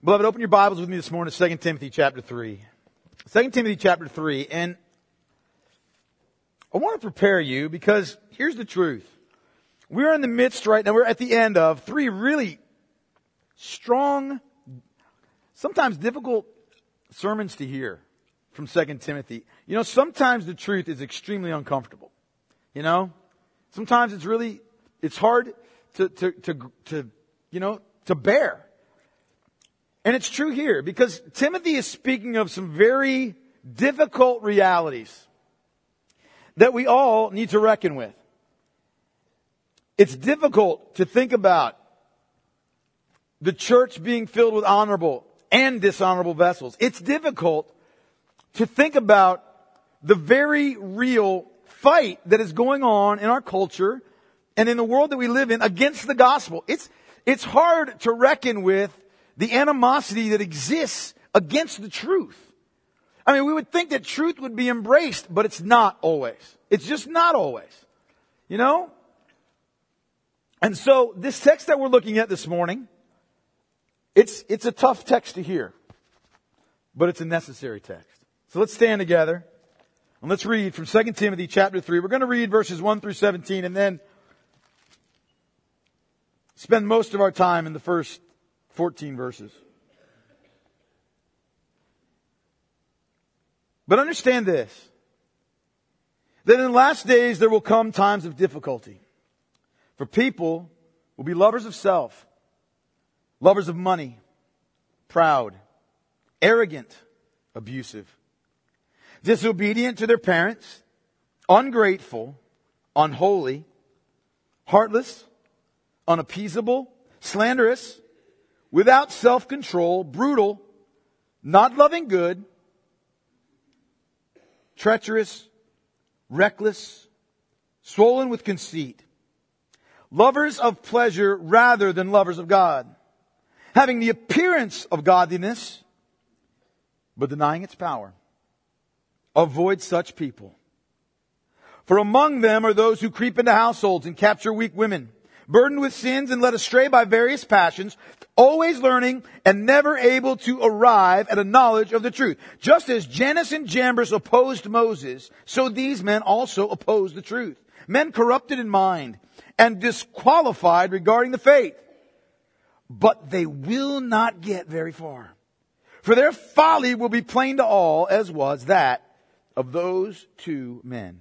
Beloved, open your Bibles with me this morning to 2 Timothy chapter 3. 2 Timothy chapter 3. And I want to prepare you because here's the truth. We're in the midst right now, we're at the end of three really strong, sometimes difficult sermons to hear from 2 Timothy. You know, sometimes the truth is extremely uncomfortable. You know, sometimes it's hard to bear. And it's true here because Timothy is speaking of some very difficult realities that we all need to reckon with. It's difficult to think about the church being filled with honorable and dishonorable vessels. It's difficult to think about the very real fight that is going on in our culture and in the world that we live in against the gospel. It's hard to reckon with the animosity that exists against the truth. I mean, we would think that truth would be embraced, but it's not always. It's just not always. You know? And so this text that we're looking at this morning, it's a tough text to hear, but it's a necessary text. So let's stand together and let's read from 2 Timothy chapter 3. We're going to read verses 1 through 17 and then spend most of our time in the first 14 verses. But understand this, that in the last days there will come times of difficulty. For people will be lovers of self, lovers of money, proud, arrogant, abusive, disobedient to their parents, ungrateful, unholy, heartless, unappeasable, slanderous, without self-control, brutal, not loving good, treacherous, reckless, swollen with conceit, lovers of pleasure rather than lovers of God, having the appearance of godliness, but denying its power. Avoid such people. For among them are those who creep into households and capture weak women, burdened with sins and led astray by various passions, always learning and never able to arrive at a knowledge of the truth. Just as Jannes and Jambres opposed Moses, so these men also oppose the truth. Men corrupted in mind and disqualified regarding the faith. But they will not get very far. For their folly will be plain to all, as was that of those two men.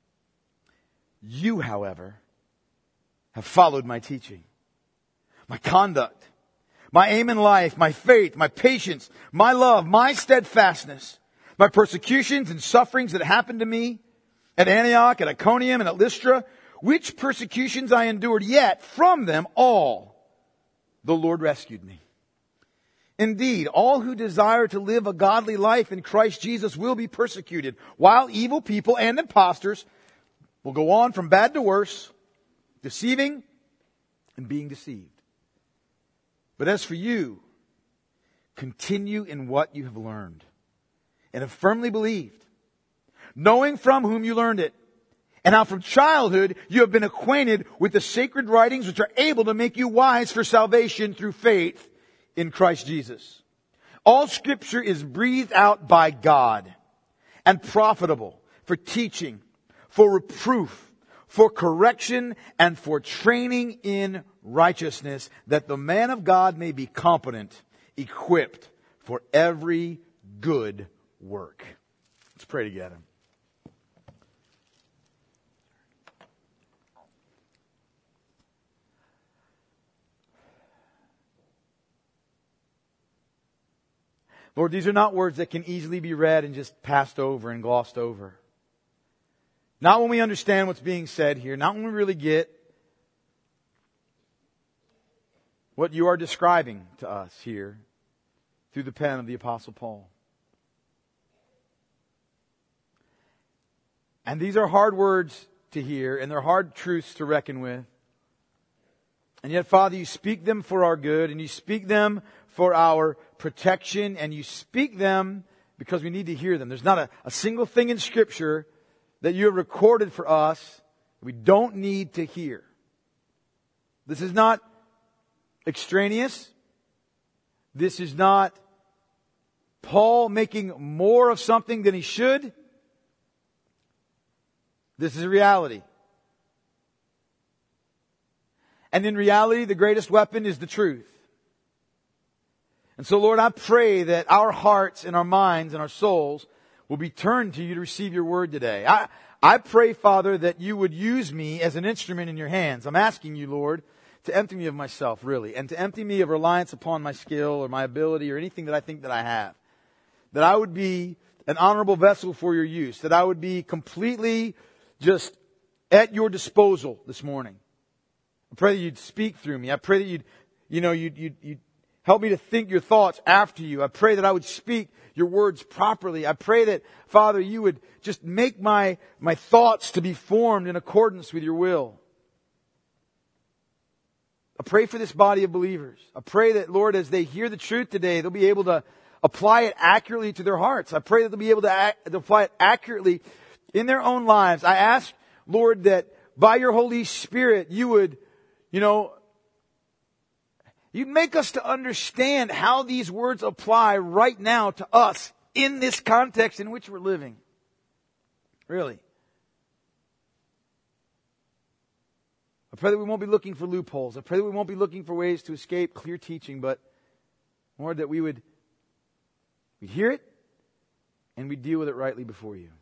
You, however, have followed my teaching, my conduct, my aim in life, my faith, my patience, my love, my steadfastness, my persecutions and sufferings that happened to me at Antioch, at Iconium, and at Lystra, which persecutions I endured, yet from them all the Lord rescued me. Indeed, all who desire to live a godly life in Christ Jesus will be persecuted, while evil people and impostors will go on from bad to worse, deceiving and being deceived. But as for you, continue in what you have learned and have firmly believed, knowing from whom you learned it, and how from childhood you have been acquainted with the sacred writings which are able to make you wise for salvation through faith in Christ Jesus. All Scripture is breathed out by God and profitable for teaching, for reproof, for correction, and for training in righteousness, that the man of God may be competent, equipped for every good work. Let's pray together. Lord, these are not words that can easily be read and just passed over and glossed over. Not when we understand what's being said here. Not when we really get what you are describing to us here through the pen of the Apostle Paul. And these are hard words to hear, and they're hard truths to reckon with. And yet, Father, you speak them for our good, and you speak them for our protection, and you speak them because we need to hear them. There's not a single thing in Scripture that you have recorded for us that we don't need to hear. This is not extraneous. This is not Paul making more of something than he should. This is a reality. And in reality, the greatest weapon is the truth. And so, Lord, I pray that our hearts and our minds and our souls will be turned to you to receive your word today. I pray, Father, that you would use me as an instrument in your hands. I'm asking you, Lord, to empty me of myself, really, and to empty me of reliance upon my skill or my ability or anything that I think that I have. That I would be an honorable vessel for your use. That I would be completely just at your disposal this morning. I pray that you'd speak through me. I pray that you'd help me to think your thoughts after you. I pray that I would speak your words properly. I pray that, Father, you would just make my thoughts to be formed in accordance with your will. I pray for this body of believers. I pray that, Lord, as they hear the truth today, they'll be able to apply it accurately to their hearts. I pray that they'll be able to apply it accurately in their own lives. I ask, Lord, that by your Holy Spirit, you would, you'd make us to understand how these words apply right now to us in this context in which we're living. Really. I pray that we won't be looking for loopholes. I pray that we won't be looking for ways to escape clear teaching, but, Lord, that we'd hear it and we'd deal with it rightly before you.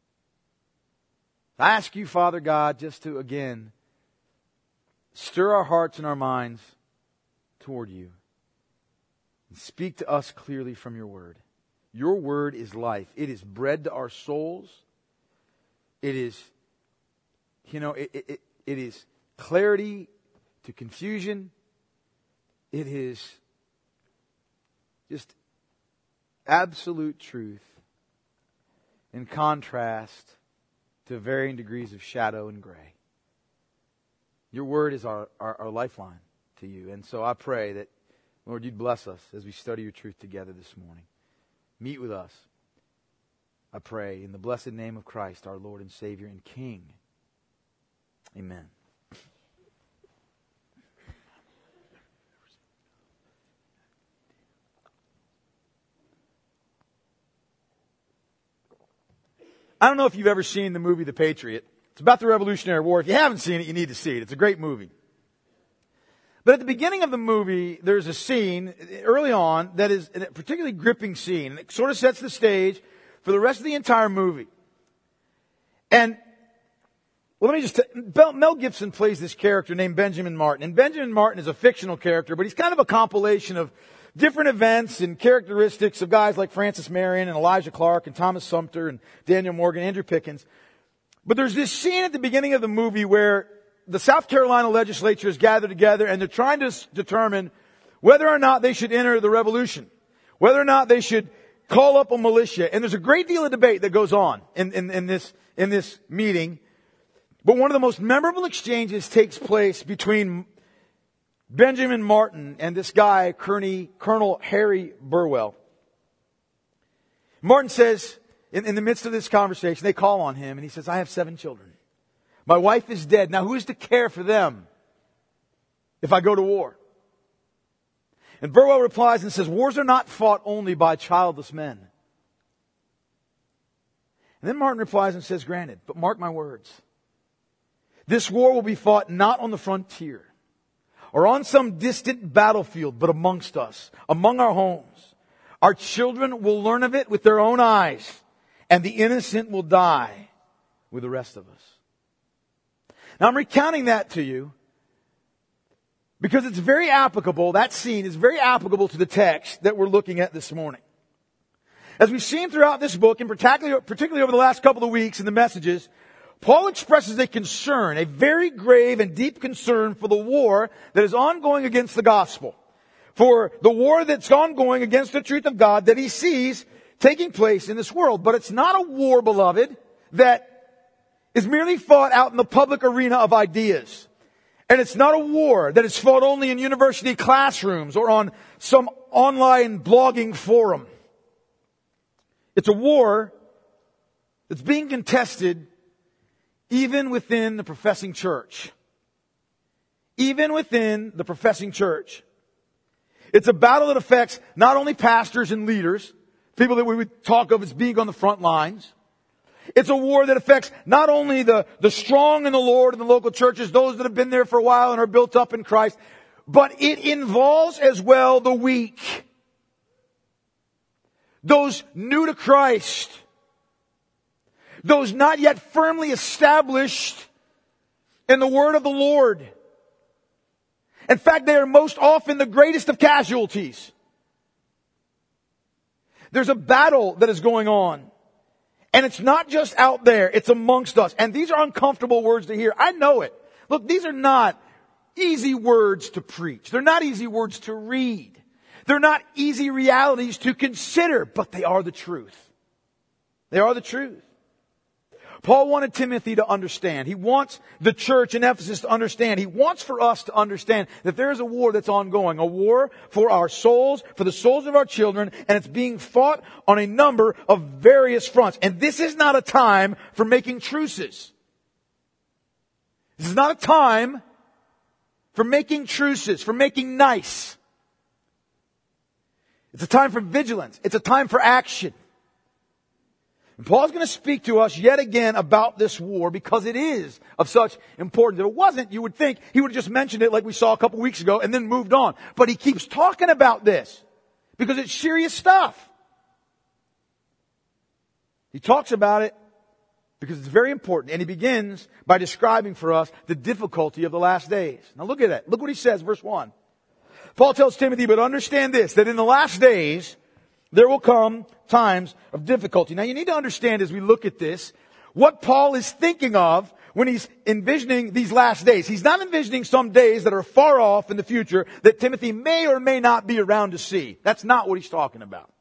I ask you, Father God, just to, again, stir our hearts and our minds toward you. And speak to us clearly from your word. Your word is life. It is bread to our souls. It is, it is clarity to confusion. It is just absolute truth in contrast to varying degrees of shadow and gray. Your word is our lifeline to you. And so I pray that, Lord, you'd bless us as we study your truth together this morning. Meet with us, I pray, in the blessed name of Christ, our Lord and Savior and King. Amen. I don't know if you've ever seen the movie The Patriot. It's about the Revolutionary War. If you haven't seen it, you need to see it. It's a great movie. But at the beginning of the movie, there's a scene early on that is a particularly gripping scene. It sort of sets the stage for the rest of the entire movie. And, well, Mel Gibson plays this character named Benjamin Martin. And Benjamin Martin is a fictional character, but he's kind of a compilation of different events and characteristics of guys like Francis Marion and Elijah Clark and Thomas Sumter and Daniel Morgan, Andrew Pickens. But there's this scene at the beginning of the movie where the South Carolina legislature is gathered together and they're trying to determine whether or not they should enter the revolution, whether or not they should call up a militia. And there's a great deal of debate that goes on in this meeting. But one of the most memorable exchanges takes place between Benjamin Martin and this guy, Colonel Harry Burwell. Martin says, in the midst of this conversation, they call on him and he says, I have 7 children. My wife is dead. Now who is to care for them if I go to war? And Burwell replies and says, wars are not fought only by childless men. And then Martin replies and says, granted, but mark my words. This war will be fought not on the frontier or on some distant battlefield, but amongst us, among our homes. Our children will learn of it with their own eyes, and the innocent will die with the rest of us. Now I'm recounting that to you because it's very applicable, that scene is very applicable to the text that we're looking at this morning. As we've seen throughout this book, and particularly over the last couple of weeks in the messages, Paul expresses a concern, a very grave and deep concern for the war that is ongoing against the gospel. For the war that's ongoing against the truth of God that he sees taking place in this world. But it's not a war, beloved, that is merely fought out in the public arena of ideas. And it's not a war that is fought only in university classrooms or on some online blogging forum. It's a war that's being contested even within the professing church. Even within the professing church. It's a battle that affects not only pastors and leaders, people that we would talk of as being on the front lines. It's a war that affects not only the strong in the Lord and the local churches, those that have been there for a while and are built up in Christ, but it involves as well the weak. Those new to Christ. Those not yet firmly established in the word of the Lord. In fact, they are most often the greatest of casualties. There's a battle that is going on. And it's not just out there, it's amongst us. And these are uncomfortable words to hear. I know it. Look, these are not easy words to preach. They're not easy words to read. They're not easy realities to consider, but they are the truth. They are the truth. Paul wanted Timothy to understand. He wants the church in Ephesus to understand. He wants for us to understand that there is a war that's ongoing. A war for our souls, for the souls of our children, and it's being fought on a number of various fronts. And this is not a time for making truces. This is not a time for making truces, for making nice. It's a time for vigilance. It's a time for action. And Paul's going to speak to us yet again about this war because it is of such importance. If it wasn't, you would think he would have just mentioned it like we saw a couple weeks ago and then moved on. But he keeps talking about this because it's serious stuff. He talks about it because it's very important. And he begins by describing for us the difficulty of the last days. Now look at that. Look what he says, verse 1. Paul tells Timothy, but understand this, that in the last days, there will come times of difficulty. Now you need to understand as we look at this, what Paul is thinking of when he's envisioning these last days. He's not envisioning some days that are far off in the future that Timothy may or may not be around to see. That's not what he's talking about.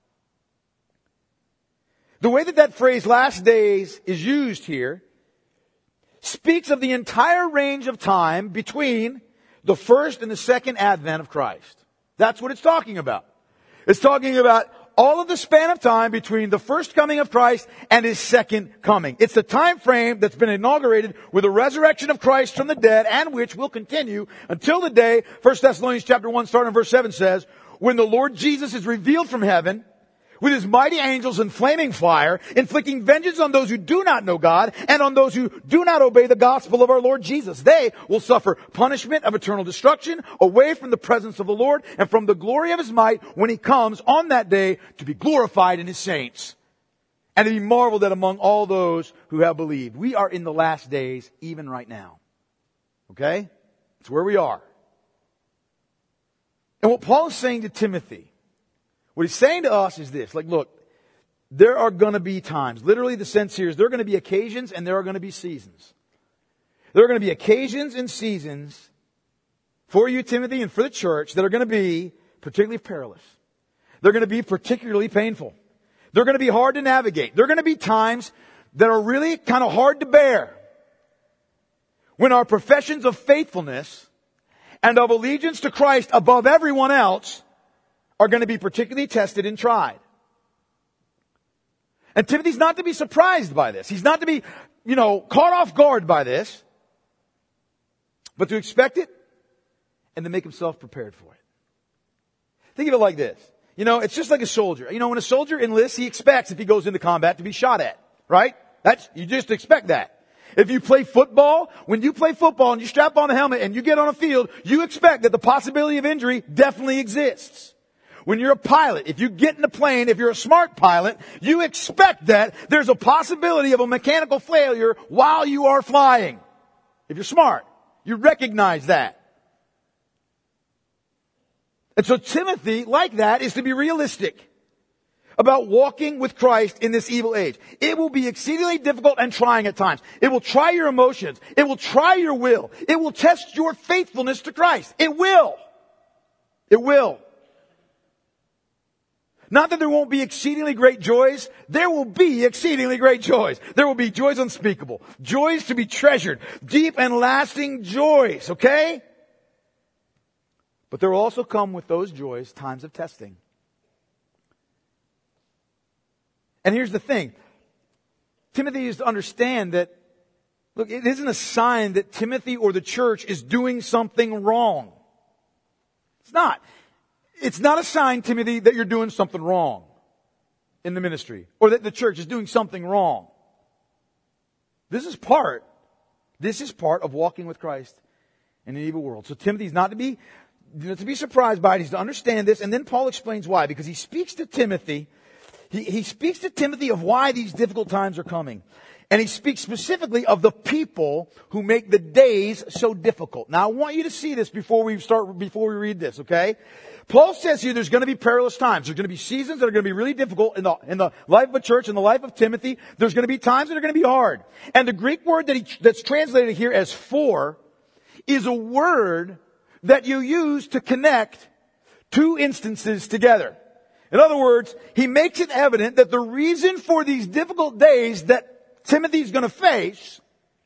The way that phrase last days is used here speaks of the entire range of time between the first and the second advent of Christ. That's what it's talking about. It's talking about all of the span of time between the first coming of Christ and His second coming. It's the time frame that's been inaugurated with the resurrection of Christ from the dead and which will continue until the day, 1 Thessalonians chapter 1 starting in verse 7 says, when the Lord Jesus is revealed from heaven with His mighty angels in flaming fire, inflicting vengeance on those who do not know God and on those who do not obey the gospel of our Lord Jesus. They will suffer punishment of eternal destruction away from the presence of the Lord and from the glory of His might when He comes on that day to be glorified in His saints and to be marveled at among all those who have believed. We are in the last days even right now. Okay? It's where we are. And what Paul is saying to Timothy, what he's saying to us is this, like, look, there are going to be times, literally the sense here is there are going to be occasions and there are going to be seasons. There are going to be occasions and seasons for you, Timothy, and for the church that are going to be particularly perilous. They're going to be particularly painful. They're going to be hard to navigate. They're going to be times that are really kind of hard to bear. When our professions of faithfulness and of allegiance to Christ above everyone else are going to be particularly tested and tried. And Timothy's not to be surprised by this. He's not to be, caught off guard by this, but to expect it and to make himself prepared for it. Think of it like this. It's just like a soldier. When a soldier enlists, he expects if he goes into combat to be shot at, right? You just expect that. If you play football, when you play football and you strap on a helmet and you get on a field, you expect that the possibility of injury definitely exists. When you're a pilot, if you get in a plane, if you're a smart pilot, you expect that there's a possibility of a mechanical failure while you are flying. If you're smart, you recognize that. And so Timothy, like that, is to be realistic about walking with Christ in this evil age. It will be exceedingly difficult and trying at times. It will try your emotions. It will try your will. It will test your faithfulness to Christ. It will. It will. Not that there won't be exceedingly great joys. There will be exceedingly great joys. There will be joys unspeakable. Joys to be treasured. Deep and lasting joys, okay? But there will also come with those joys times of testing. And here's the thing. Timothy is to understand that, look, it isn't a sign that Timothy or the church is doing something wrong. It's not. it's not a sign, Timothy, that you're doing something wrong in the ministry or that the church is doing something wrong. This is part of walking with Christ in an evil world. So Timothy's not to be surprised by it. He's to understand this. And then Paul explains why. Because he speaks to Timothy. He speaks to Timothy of why these difficult times are coming. And he speaks specifically of the people who make the days so difficult. Now I want you to see this before we read this, okay? Paul says here there's going to be perilous times. There's going to be seasons that are going to be really difficult in the life of a church, in the life of Timothy. There's going to be times that are going to be hard. And the Greek word that's translated here as for is a word that you use to connect two instances together. In other words, he makes it evident that the reason for these difficult days that Timothy's going to face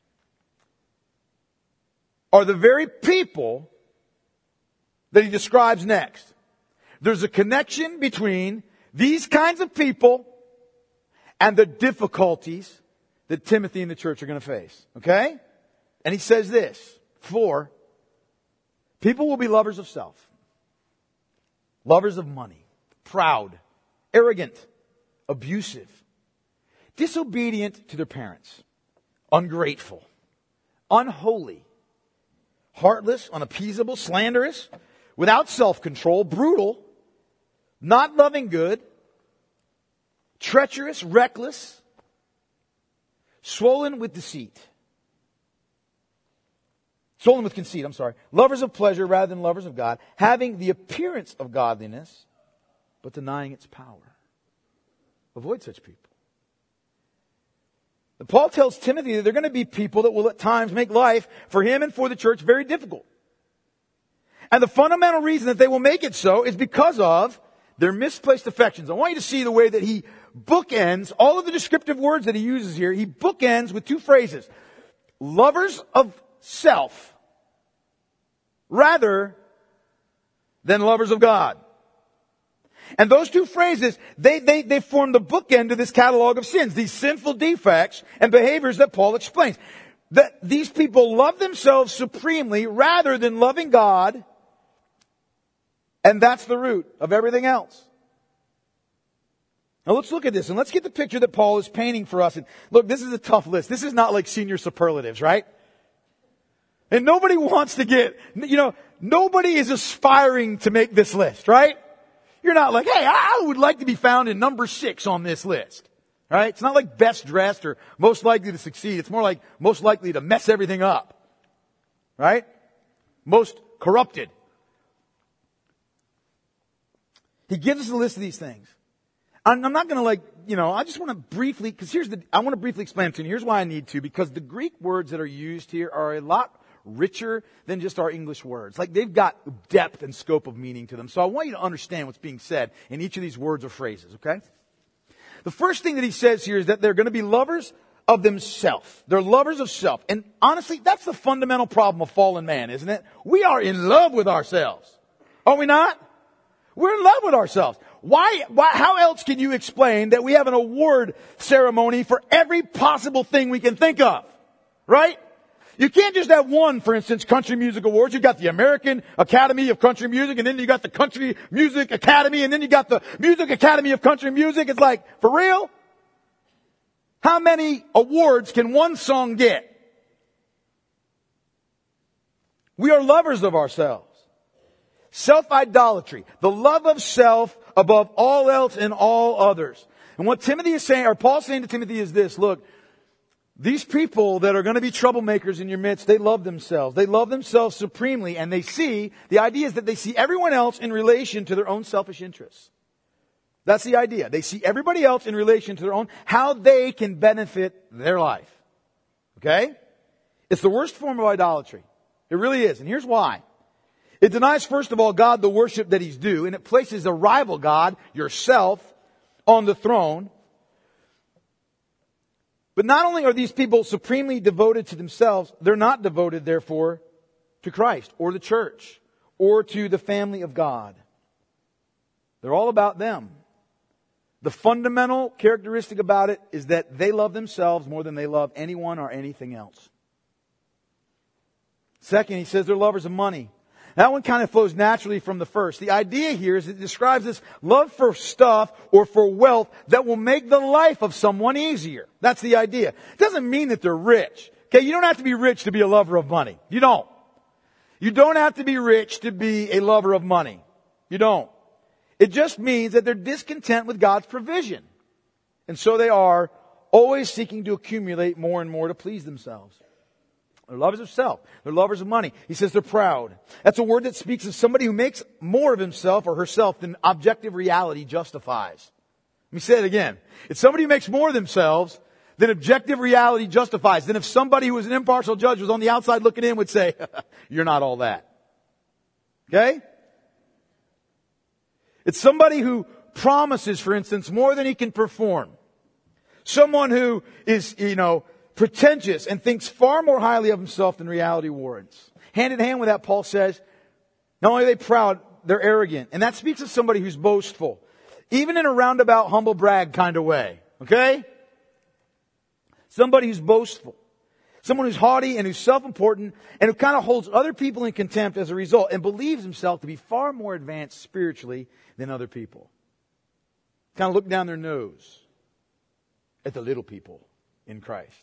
are the very people that he describes next. There's a connection between these kinds of people and the difficulties that Timothy and the church are going to face. Okay? And he says this, for people will be lovers of self, lovers of money, proud, arrogant, abusive, disobedient to their parents, ungrateful, unholy, heartless, unappeasable, slanderous, without self-control, brutal, not loving good, treacherous, reckless, swollen with conceit, lovers of pleasure rather than lovers of God, having the appearance of godliness, but denying its power. Avoid such people. And Paul tells Timothy that there are going to be people that will at times make life for him and for the church very difficult. And the fundamental reason that they will make it so is because of their misplaced affections. I want you to see the way that he bookends all of the descriptive words that he uses here. He bookends with two phrases. Lovers of self rather than lovers of God. And those two phrases, they form the bookend to this catalog of sins, these sinful defects and behaviors that Paul explains. That these people love themselves supremely rather than loving God, and that's the root of everything else. Now let's look at this and let's get the picture that Paul is painting for us. And look, this is a tough list. This is not like senior superlatives, right? And nobody wants to nobody is aspiring to make this list, right? You're not like, hey, I would like to be found in number 6 on this list. Right? It's not like best dressed or most likely to succeed. It's more like most likely to mess everything up. Right? Most corrupted. He gives us a list of these things. I'm not going to I just want to briefly, I want to briefly explain to you. Here's why I need to, because the Greek words that are used here are a lot richer than just our English words. Like they've got depth and scope of meaning to them. So I want you to understand what's being said in each of these words or phrases, okay? The first thing that he says here is that they're going to be lovers of themselves. They're lovers of self. And honestly, that's the fundamental problem of fallen man, isn't it? We are in love with ourselves. Are we not? We're in love with ourselves. Why, how else can you explain that we have an award ceremony for every possible thing we can think of? Right? You can't just have one, for instance, country music awards. You've got the American Academy of Country Music, and then you got the Country Music Academy, and then you got the Music Academy of Country Music. It's like, for real? How many awards can one song get? We are lovers of ourselves. Self-idolatry. The love of self above all else and all others. And what Timothy is saying, or Paul's saying to Timothy is this, look, these people that are going to be troublemakers in your midst, they love themselves. They love themselves supremely, and the idea is that they see everyone else in relation to their own selfish interests. That's the idea. They see everybody else in relation to their own, how they can benefit their life. Okay? It's the worst form of idolatry. It really is, and here's why. It denies, first of all, God the worship that He's due, and it places a rival God, yourself, on the throne. But not only are these people supremely devoted to themselves, they're not devoted, therefore, to Christ or the church or to the family of God. They're all about them. The fundamental characteristic about it is that they love themselves more than they love anyone or anything else. Second, he says they're lovers of money. That one kind of flows naturally from the first. The idea here is it describes this love for stuff or for wealth that will make the life of someone easier. That's the idea. It doesn't mean that they're rich. Okay, you don't have to be rich to be a lover of money. You don't. You don't have to be rich to be a lover of money. You don't. It just means that they're discontent with God's provision. And so they are always seeking to accumulate more and more to please themselves. They're lovers of self. They're lovers of money. He says they're proud. That's a word that speaks of somebody who makes more of himself or herself than objective reality justifies. Let me say it again. It's somebody who makes more of themselves than objective reality justifies. Than if somebody who was an impartial judge was on the outside looking in would say, you're not all that. Okay? It's somebody who promises, for instance, more than he can perform. Someone who is, pretentious and thinks far more highly of himself than reality warrants. Hand in hand with that, Paul says, not only are they proud, they're arrogant. And that speaks of somebody who's boastful. Even in a roundabout, humble brag kind of way. Okay? Somebody who's boastful. Someone who's haughty and who's self-important and who kind of holds other people in contempt as a result and believes himself to be far more advanced spiritually than other people. Kind of look down their nose at the little people in Christ.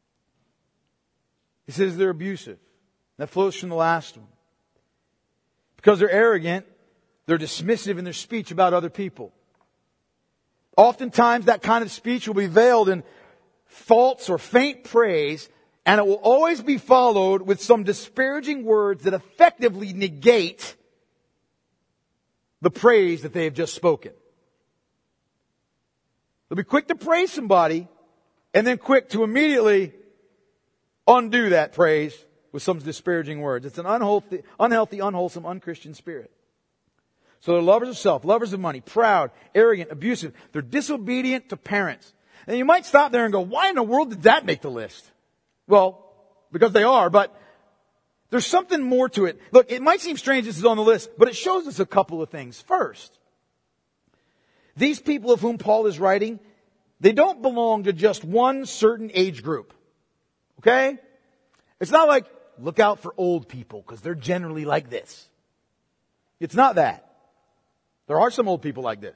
He says they're abusive. That flows from the last one. Because they're arrogant, they're dismissive in their speech about other people. Oftentimes that kind of speech will be veiled in false or faint praise, and it will always be followed with some disparaging words that effectively negate the praise that they have just spoken. They'll be quick to praise somebody and then quick to immediately undo that praise with some disparaging words. It's an unhealthy, unwholesome, unchristian spirit. So they're lovers of self, lovers of money, proud, arrogant, abusive. They're disobedient to parents. And you might stop there and go, why in the world did that make the list? Well, because they are, but there's something more to it. Look, it might seem strange this is on the list, but it shows us a couple of things. First, these people of whom Paul is writing, they don't belong to just one certain age group. Okay? It's not like, look out for old people, because they're generally like this. It's not that. There are some old people like this.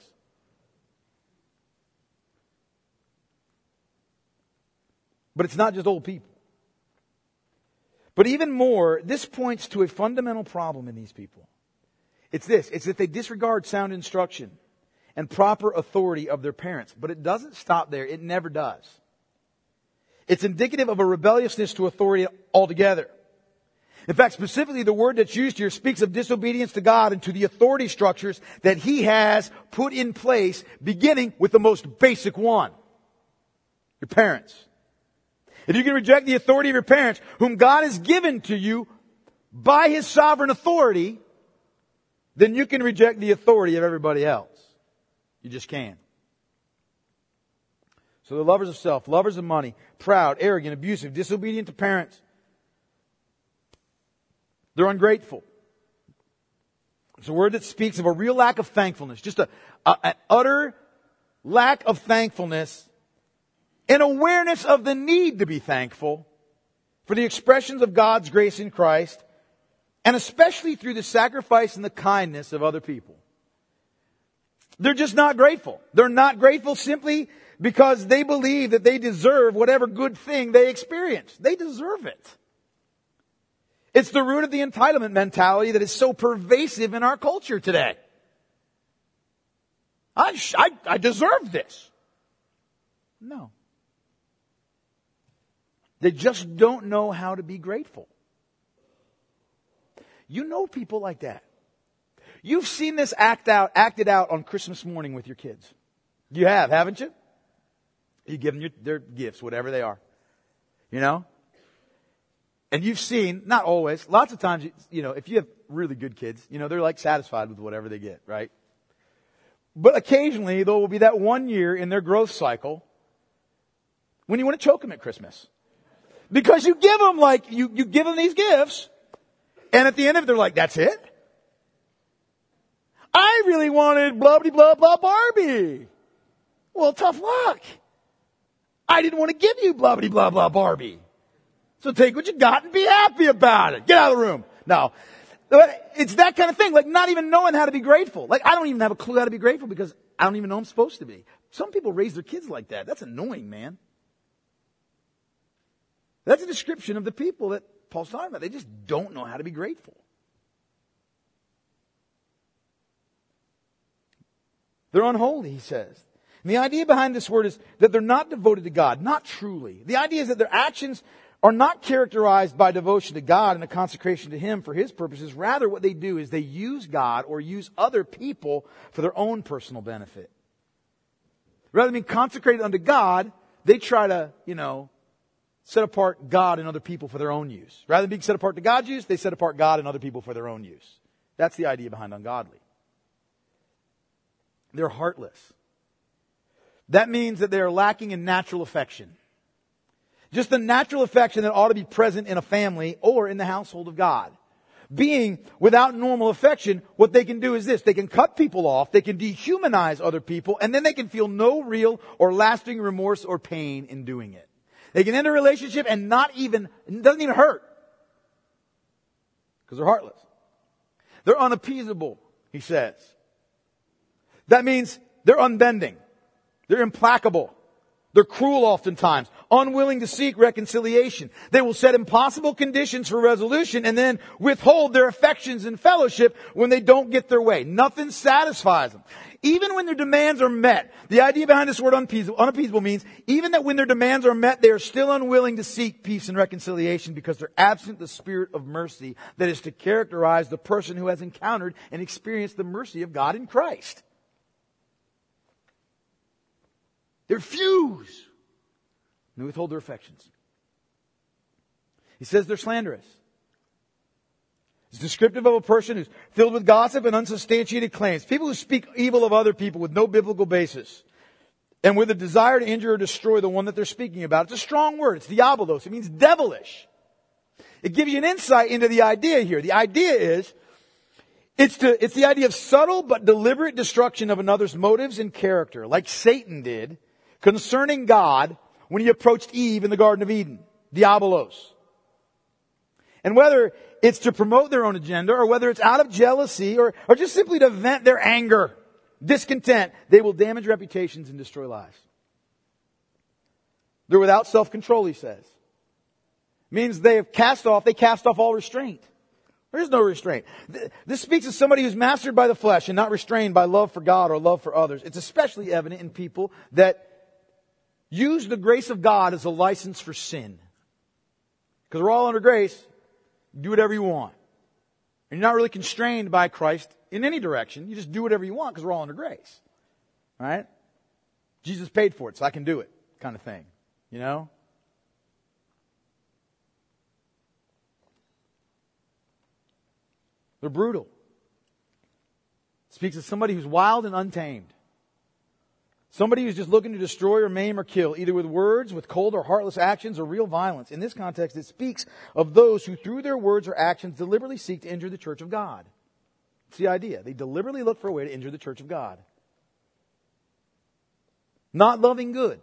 But it's not just old people. But even more, this points to a fundamental problem in these people. It's this. It's that they disregard sound instruction and proper authority of their parents. But it doesn't stop there. It never does. It's indicative of a rebelliousness to authority altogether. In fact, specifically the word that's used here speaks of disobedience to God and to the authority structures that He has put in place, beginning with the most basic one. Your parents. If you can reject the authority of your parents, whom God has given to you by His sovereign authority, then you can reject the authority of everybody else. You just can. So they're lovers of self, lovers of money, proud, arrogant, abusive, disobedient to parents. They're ungrateful. It's a word that speaks of a real lack of thankfulness, just an utter lack of thankfulness, an awareness of the need to be thankful for the expressions of God's grace in Christ, and especially through the sacrifice and the kindness of other people. They're just not grateful. They're not grateful simply because they believe that they deserve whatever good thing they experience. They deserve it. It's the root of the entitlement mentality that is so pervasive in our culture today. I deserve this. No. They just don't know how to be grateful. You know people like that. You've seen this acted out on Christmas morning with your kids. You have, haven't you? You give them their gifts, whatever they are. You know? And you've seen, not always, lots of times, if you have really good kids, they're like satisfied with whatever they get, right? But occasionally there will be that one year in their growth cycle when you want to choke them at Christmas. Because you give them you give them these gifts, and at the end of it they're like, that's it? I really wanted blah blah blah blah Barbie. Well, tough luck. I didn't want to give you blah blah blah blah Barbie. So take what you got and be happy about it. Get out of the room. No. It's that kind of thing, like not even knowing how to be grateful. Like I don't even have a clue how to be grateful because I don't even know I'm supposed to be. Some people raise their kids like that. That's annoying, man. That's a description of the people that Paul's talking about. They just don't know how to be grateful. They're unholy, he says. And the idea behind this word is that they're not devoted to God, not truly. The idea is that their actions are not characterized by devotion to God and a consecration to Him for His purposes. Rather, what they do is they use God or use other people for their own personal benefit. Rather than being consecrated unto God, they try to, set apart God and other people for their own use. Rather than being set apart to God's use, they set apart God and other people for their own use. That's the idea behind ungodly. They're heartless. That means that they are lacking in natural affection. Just the natural affection that ought to be present in a family or in the household of God. Being without normal affection, what they can do is this. They can cut people off, they can dehumanize other people, and then they can feel no real or lasting remorse or pain in doing it. They can end a relationship and it doesn't even hurt. Because they're heartless. They're unappeasable, he says. That means they're unbending. They're implacable. They're cruel oftentimes, unwilling to seek reconciliation. They will set impossible conditions for resolution and then withhold their affections and fellowship when they don't get their way. Nothing satisfies them. Even when their demands are met, the idea behind this word unappeasable means even that when their demands are met, they are still unwilling to seek peace and reconciliation because they're absent the spirit of mercy that is to characterize the person who has encountered and experienced the mercy of God in Christ. They refuse. And they withhold their affections. He says they're slanderous. It's descriptive of a person who's filled with gossip and unsubstantiated claims. People who speak evil of other people with no biblical basis. And with a desire to injure or destroy the one that they're speaking about. It's a strong word. It's diabolos. It means devilish. It gives you an insight into the idea here. The idea is, it's the idea of subtle but deliberate destruction of another's motives and character. Like Satan did concerning God when he approached Eve in the Garden of Eden. Diabolos. And whether it's to promote their own agenda or whether it's out of jealousy or just simply to vent their anger, discontent, they will damage reputations and destroy lives. They're without self-control, he says. Means they cast off all restraint. There is no restraint. This speaks of somebody who's mastered by the flesh and not restrained by love for God or love for others. It's especially evident in people that use the grace of God as a license for sin. Because we're all under grace. Do whatever you want. And you're not really constrained by Christ in any direction. You just do whatever you want because we're all under grace. Right? Jesus paid for it, so I can do it, kind of thing. You know? They're brutal. It speaks of somebody who's wild and untamed. Somebody who's just looking to destroy or maim or kill, either with words, with cold or heartless actions, or real violence. In this context, it speaks of those who through their words or actions deliberately seek to injure the church of God. It's the idea. They deliberately look for a way to injure the church of God. Not loving good.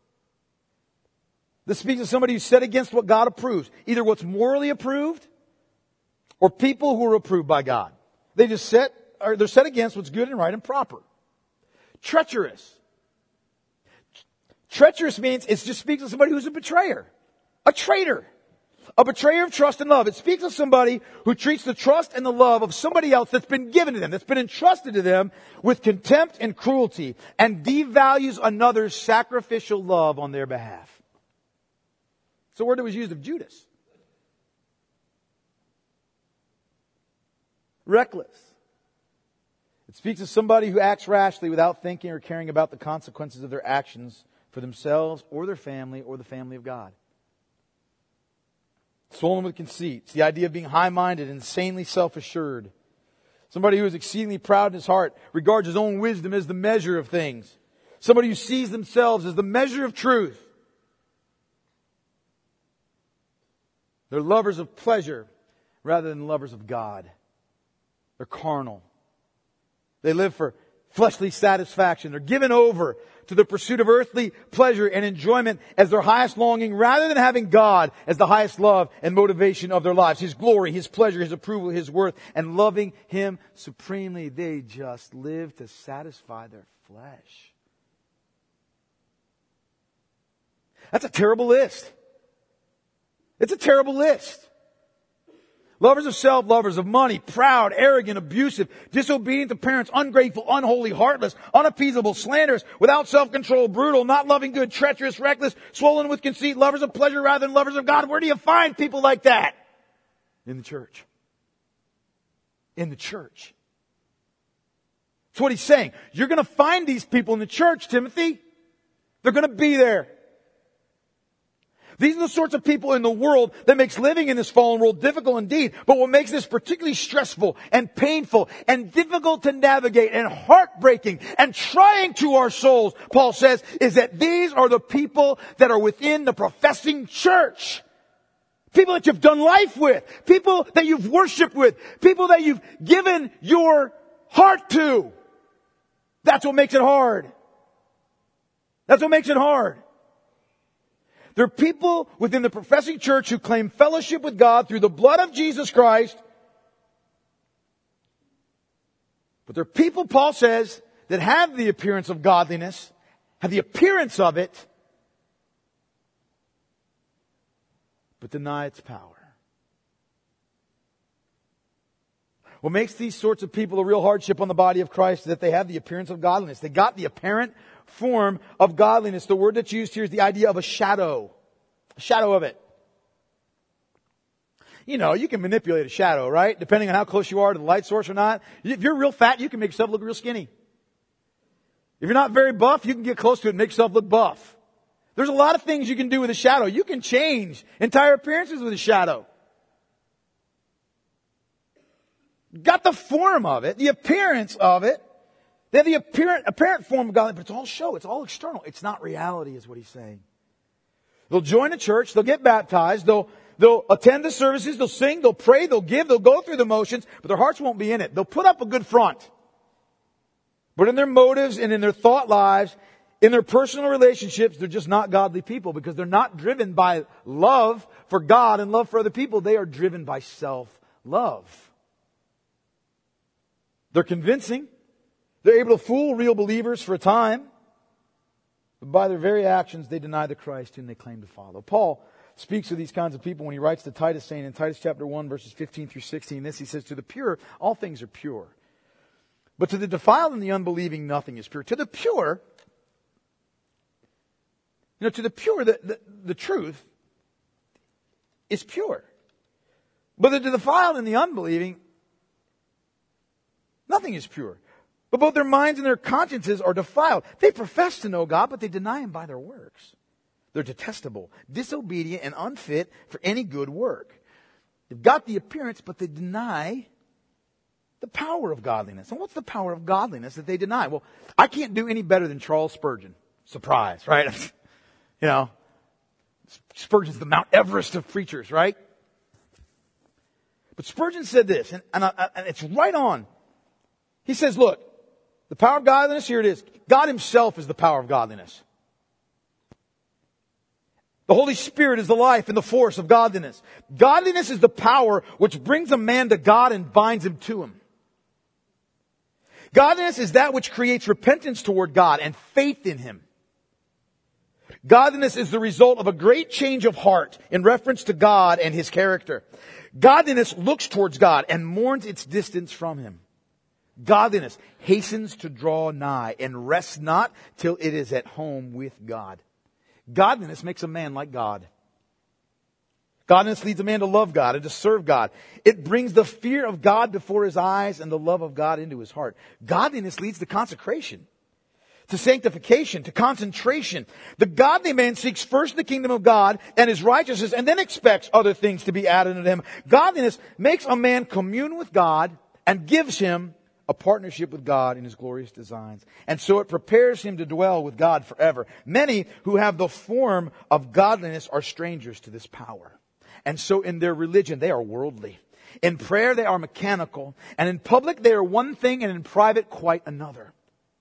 This speaks of somebody who's set against what God approves. Either what's morally approved or people who are approved by God. They're set against what's good and right and proper. Treacherous. Treacherous means it just speaks of somebody who's a betrayer. A traitor. A betrayer of trust and love. It speaks of somebody who treats the trust and the love of somebody else that's been given to them, that's been entrusted to them with contempt and cruelty, and devalues another's sacrificial love on their behalf. It's a word that was used of Judas. Reckless. It speaks of somebody who acts rashly without thinking or caring about the consequences of their actions for themselves or their family or the family of God. Swollen with conceit. It's the idea of being high-minded, insanely self-assured. Somebody who is exceedingly proud in his heart, regards his own wisdom as the measure of things. Somebody who sees themselves as the measure of truth. They're lovers of pleasure rather than lovers of God. They're carnal. They live for fleshly satisfaction. They're given over to the pursuit of earthly pleasure and enjoyment as their highest longing, rather than having God as the highest love and motivation of their lives. His glory, His pleasure, His approval, His worth, and loving Him supremely. They just live to satisfy their flesh. That's a terrible list. It's a terrible list. Lovers of self, lovers of money, proud, arrogant, abusive, disobedient to parents, ungrateful, unholy, heartless, unappeasable, slanderous, without self-control, brutal, not loving good, treacherous, reckless, swollen with conceit, lovers of pleasure rather than lovers of God. Where do you find people like that? In the church. In the church. That's what he's saying. You're going to find these people in the church, Timothy. They're going to be there. These are the sorts of people in the world that makes living in this fallen world difficult indeed. But what makes this particularly stressful and painful and difficult to navigate and heartbreaking and trying to our souls, Paul says, is that these are the people that are within the professing church. People that you've done life with. People that you've worshiped with. People that you've given your heart to. That's what makes it hard. That's what makes it hard. There are people within the professing church who claim fellowship with God through the blood of Jesus Christ. But there are people, Paul says, that have the appearance of godliness, have the appearance of it, but deny its power. What makes these sorts of people a real hardship on the body of Christ is that they have the appearance of godliness. They got the apparent form of godliness. The word that's used here is the idea of a shadow. A shadow of it. You know, you can manipulate a shadow, right? Depending on how close you are to the light source or not. If you're real fat, you can make yourself look real skinny. If you're not very buff, you can get close to it and make yourself look buff. There's a lot of things you can do with a shadow. You can change entire appearances with a shadow. Got the form of it, the appearance of it. They have the apparent form of godliness, but it's all show. It's all external. It's not reality, is what he's saying. They'll join a church. They'll get baptized. They'll attend the services. They'll sing. They'll pray. They'll give. They'll go through the motions, but their hearts won't be in it. They'll put up a good front. But in their motives and in their thought lives, in their personal relationships, they're just not godly people because they're not driven by love for God and love for other people. They are driven by self-love. They're convincing. They're able to fool real believers for a time. But by their very actions, they deny the Christ whom they claim to follow. Paul speaks of these kinds of people when he writes to Titus, saying in Titus chapter 1, verses 15 through 16, this, he says, to the pure, all things are pure. But to the defiled and the unbelieving, nothing is pure. To the pure, the truth is pure. But to the defiled and the unbelieving, nothing is pure. But both their minds and their consciences are defiled. They profess to know God, but they deny Him by their works. They're detestable, disobedient, and unfit for any good work. They've got the appearance, but they deny the power of godliness. And what's the power of godliness that they deny? Well, I can't do any better than Charles Spurgeon. Surprise, right? You know, Spurgeon's the Mount Everest of preachers, right? But Spurgeon said this, and it's right on. He says, look, the power of godliness, here it is. God Himself is the power of godliness. The Holy Spirit is the life and the force of godliness. Godliness is the power which brings a man to God and binds him to Him. Godliness is that which creates repentance toward God and faith in Him. Godliness is the result of a great change of heart in reference to God and His character. Godliness looks towards God and mourns its distance from Him. Godliness hastens to draw nigh and rests not till it is at home with God. Godliness makes a man like God. Godliness leads a man to love God and to serve God. It brings the fear of God before his eyes and the love of God into his heart. Godliness leads to consecration, to sanctification, to concentration. The godly man seeks first the kingdom of God and His righteousness and then expects other things to be added unto him. Godliness makes a man commune with God and gives him a partnership with God in His glorious designs. And so it prepares him to dwell with God forever. Many who have the form of godliness are strangers to this power. And so in their religion, they are worldly. In prayer, they are mechanical. And in public, they are one thing, and in private, quite another.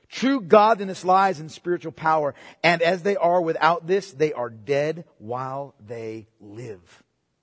True godliness lies in spiritual power, and as they are without this, they are dead while they live.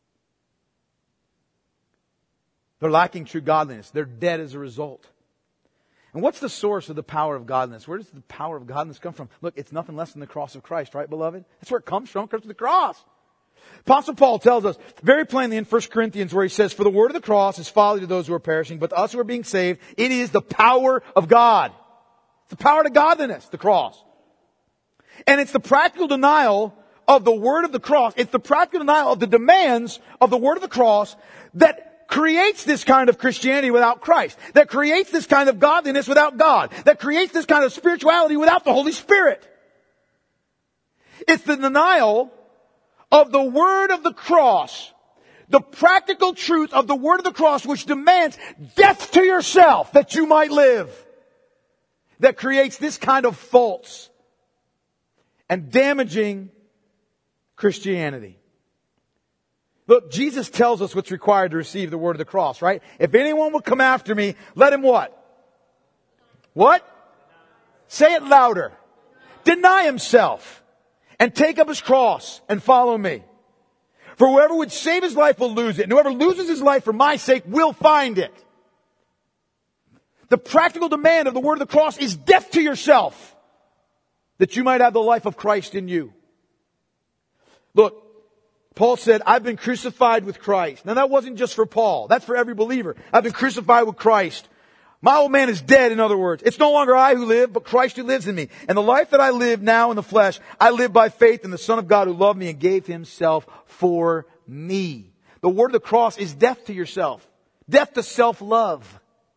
They're lacking true godliness. They're dead as a result. And what's the source of the power of godliness? Where does the power of godliness come from? Look, it's nothing less than the cross of Christ, right, beloved? That's where it comes from. It comes from the cross. Apostle Paul tells us very plainly in 1 Corinthians where he says, "For the word of the cross is folly to those who are perishing, but to us who are being saved, it is the power of God." It's the power to godliness, the cross. And it's the practical denial of the word of the cross. It's the practical denial of the demands of the word of the cross that creates this kind of Christianity without Christ. That creates this kind of godliness without God. That creates this kind of spirituality without the Holy Spirit. It's the denial of the word of the cross. The practical truth of the word of the cross which demands death to yourself that you might live. That creates this kind of false and damaging Christianity. Look, Jesus tells us what's required to receive the word of the cross, right? If anyone will come after me, let him what? What? Say it louder. Deny himself and take up his cross and follow me. For whoever would save his life will lose it, and whoever loses his life for my sake will find it. The practical demand of the word of the cross is death to yourself, that you might have the life of Christ in you. Look, Paul said, I've been crucified with Christ. Now that wasn't just for Paul. That's for every believer. I've been crucified with Christ. My old man is dead, in other words. It's no longer I who live, but Christ who lives in me. And the life that I live now in the flesh, I live by faith in the Son of God who loved me and gave himself for me. The word of the cross is death to yourself. Death to self-love.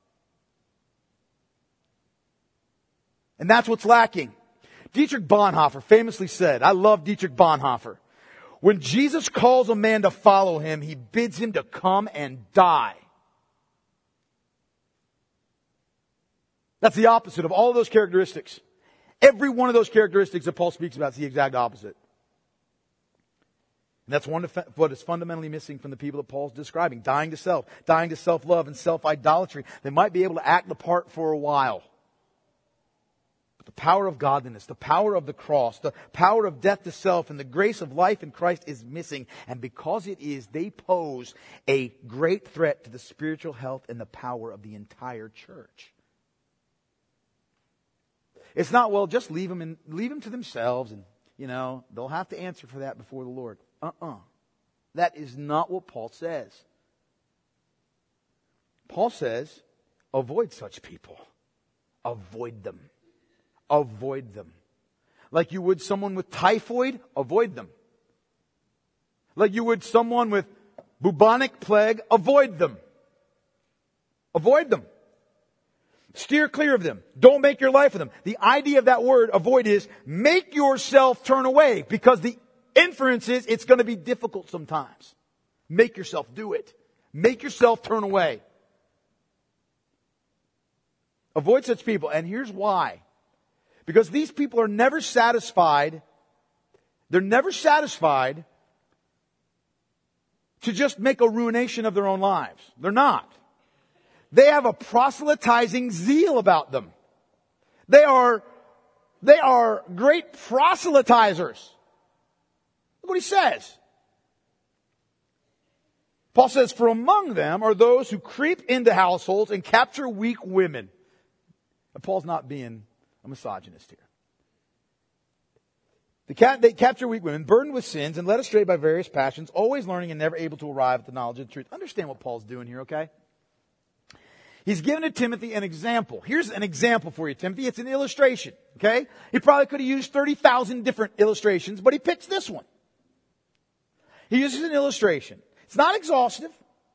And that's what's lacking. Dietrich Bonhoeffer famously said, I love Dietrich Bonhoeffer, when Jesus calls a man to follow him, he bids him to come and die. That's the opposite of all those characteristics. Every one of those characteristics that Paul speaks about is the exact opposite. And that's what is fundamentally missing from the people that Paul's describing. Dying to self, dying to self-love and self-idolatry. They might be able to act the part for a while. The power of godliness, the power of the cross, the power of death to self, and the grace of life in Christ is missing. And because it is, they pose a great threat to the spiritual health and the power of the entire church. It's not, well, just leave them to themselves and, they'll have to answer for that before the Lord. That is not what Paul says. Paul says, avoid such people. Avoid them. Avoid them. Like you would someone with typhoid, avoid them. Like you would someone with bubonic plague, avoid them. Avoid them. Steer clear of them. Don't make your life with them. The idea of that word, avoid, is make yourself turn away, because the inference is it's going to be difficult sometimes. Make yourself do it. Make yourself turn away. Avoid such people. And here's why. Because these people are never satisfied. They're never satisfied to just make a ruination of their own lives. They're not. They have a proselytizing zeal about them. They are great proselytizers. Look what he says. Paul says, for among them are those who creep into households and capture weak women. And Paul's not being a misogynist here. They capture weak women, burdened with sins, and led astray by various passions, always learning and never able to arrive at the knowledge of the truth. Understand what Paul's doing here, okay? He's given to Timothy an example. Here's an example for you, Timothy. It's an illustration, okay? He probably could have used 30,000 different illustrations, but he picks this one. He uses an illustration. It's not exhaustive.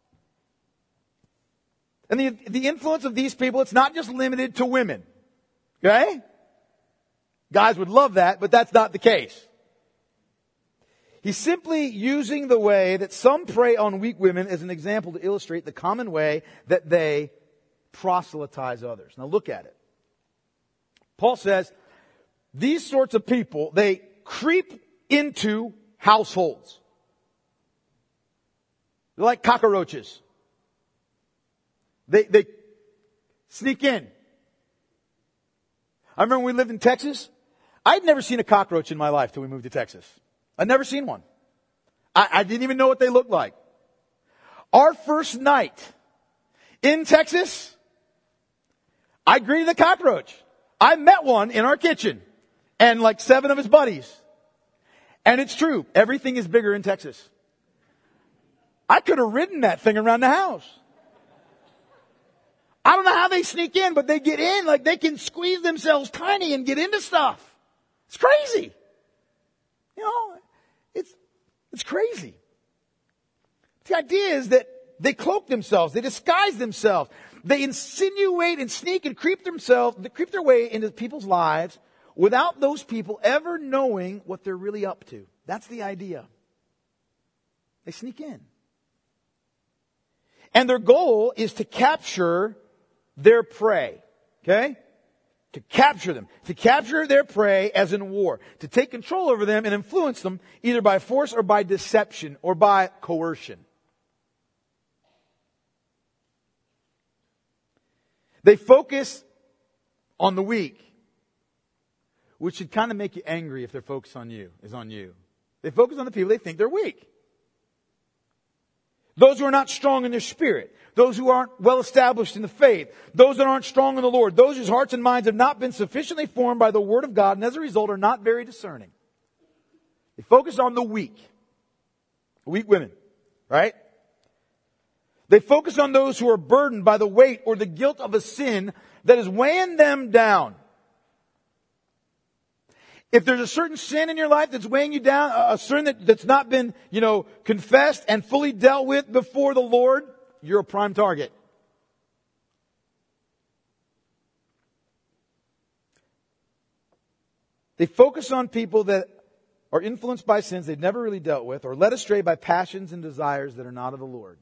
And the influence of these people, it's not just limited to women. Okay? Guys would love that, but that's not the case. He's simply using the way that some prey on weak women as an example to illustrate the common way that they proselytize others. Now look at it. Paul says, these sorts of people, they creep into households. They're like cockroaches. They sneak in. I remember when we lived in Texas. I'd never seen a cockroach in my life till we moved to Texas. I'd never seen one. I didn't even know what they looked like. Our first night in Texas, I greeted a cockroach. I met one in our kitchen and like 7 of his buddies. And it's true. Everything is bigger in Texas. I could have ridden that thing around the house. I don't know how they sneak in, but they get in. Like they can squeeze themselves tiny and get into stuff. It's crazy. You know, it's crazy. The idea is that they cloak themselves. They disguise themselves. They insinuate and sneak and creep their way into people's lives without those people ever knowing what they're really up to. That's the idea. They sneak in. And their goal is to capture their prey. Okay? To capture them. To capture their prey as in war. To take control over them and influence them either by force or by deception or by coercion. They focus on the weak, which should kind of make you angry if their focus on you. They focus on the people they think they're weak. Those who are not strong in their spirit. Those who aren't well established in the faith. Those that aren't strong in the Lord. Those whose hearts and minds have not been sufficiently formed by the Word of God and as a result are not very discerning. They focus on the weak. Weak women. Right? They focus on those who are burdened by the weight or the guilt of a sin that is weighing them down. If there's a certain sin in your life that's weighing you down, a sin that's not been, confessed and fully dealt with before the Lord, you're a prime target. They focus on people that are influenced by sins they've never really dealt with or led astray by passions and desires that are not of the Lord.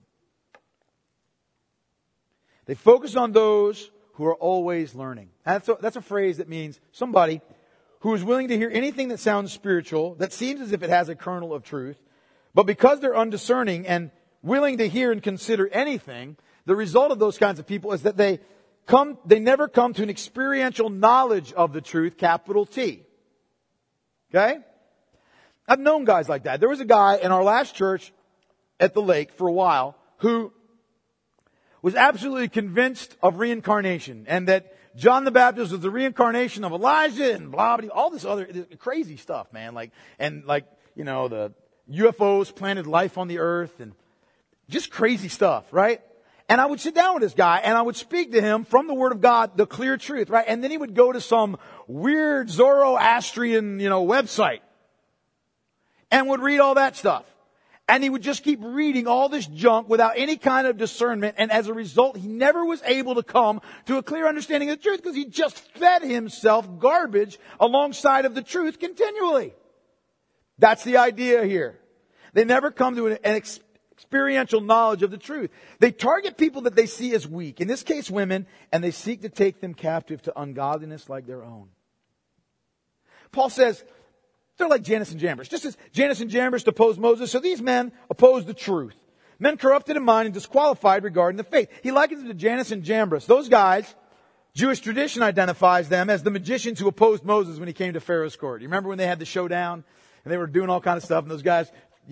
They focus on those who are always learning. That's a phrase that means somebody who is willing to hear anything that sounds spiritual, that seems as if it has a kernel of truth, but because they're undiscerning and willing to hear and consider anything, the result of those kinds of people is that they never come to an experiential knowledge of the truth, capital T. Okay? I've known guys like that. There was a guy in our last church at the lake for a while who was absolutely convinced of reincarnation and that John the Baptist was the reincarnation of Elijah and blah, blah, all this other crazy stuff, man. The UFOs planted life on the earth and just crazy stuff, right? And I would sit down with this guy and I would speak to him from the Word of God, the clear truth, right? And then he would go to some weird Zoroastrian, website and would read all that stuff. And he would just keep reading all this junk without any kind of discernment. And as a result, he never was able to come to a clear understanding of the truth because he just fed himself garbage alongside of the truth continually. That's the idea here. They never come to an experiential knowledge of the truth. They target people that they see as weak, in this case women, and they seek to take them captive to ungodliness like their own. Paul says, they're like Jannes and Jambres. Just as Jannes and Jambres opposed Moses, so these men oppose the truth. Men corrupted in mind and disqualified regarding the faith. He likens them to Jannes and Jambres. Those guys, Jewish tradition identifies them as the magicians who opposed Moses when he came to Pharaoh's court. You remember when they had the showdown and they were doing all kind of stuff and those guys,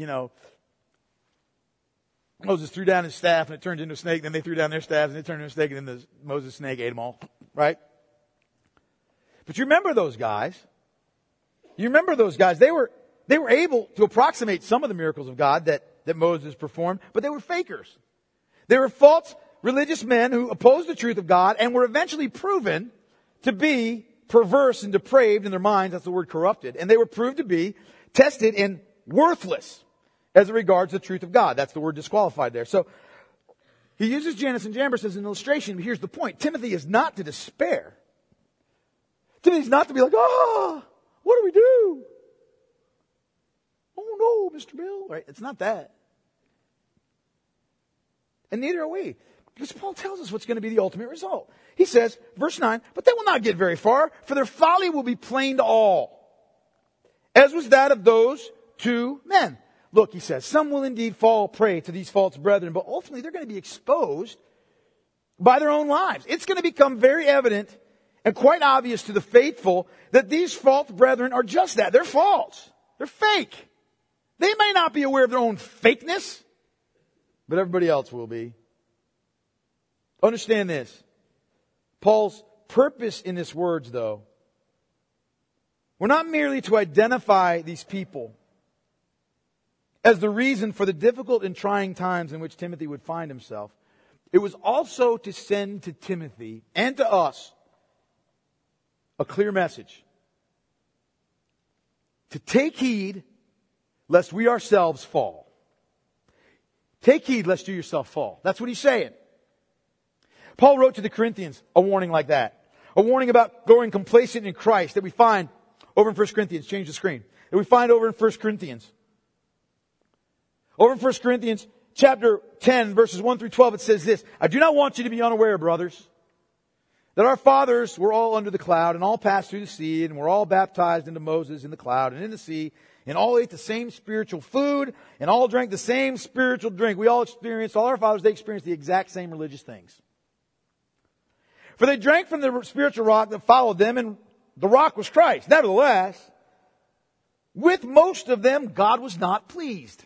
Moses threw down his staff and it turned into a snake. Then they threw down their staffs and it turned into a snake and then Moses' snake ate them all. Right? But you remember those guys. You remember those guys. They were able to approximate some of the miracles of God that Moses performed, but they were fakers. They were false religious men who opposed the truth of God and were eventually proven to be perverse and depraved in their minds. That's the word corrupted. And they were proved to be tested and worthless as it regards the truth of God. That's the word disqualified there. So he uses Jannes and Jambres as an illustration. But here's the point. Timothy is not to despair. Timothy's not to be like, what do we do? Oh no, Mr. Bill. Right? It's not that. And neither are we. Because Paul tells us what's going to be the ultimate result. He says, verse 9, but they will not get very far, for their folly will be plain to all, as was that of those 2 men. Look, he says, some will indeed fall prey to these false brethren, but ultimately they're going to be exposed by their own lives. It's going to become very evident and quite obvious to the faithful that these false brethren are just that. They're false. They're fake. They may not be aware of their own fakeness, but everybody else will be. Understand this. Paul's purpose in his words, though, were not merely to identify these people as the reason for the difficult and trying times in which Timothy would find himself. It was also to send to Timothy and to us a clear message. To take heed lest we ourselves fall. Take heed lest you yourself fall. That's what he's saying. Paul wrote to the Corinthians a warning like that. A warning about growing complacent in Christ that we find over in 1 Corinthians. Change the screen. That we find over in 1 Corinthians. Over in 1 Corinthians chapter 10, verses 1 through 12, it says this: I do not want you to be unaware, brothers, that our fathers were all under the cloud and all passed through the sea and were all baptized into Moses in the cloud and in the sea and all ate the same spiritual food and all drank the same spiritual drink. We all all our fathers, they experienced the exact same religious things. For they drank from the spiritual rock that followed them, and the rock was Christ. Nevertheless, with most of them God was not pleased,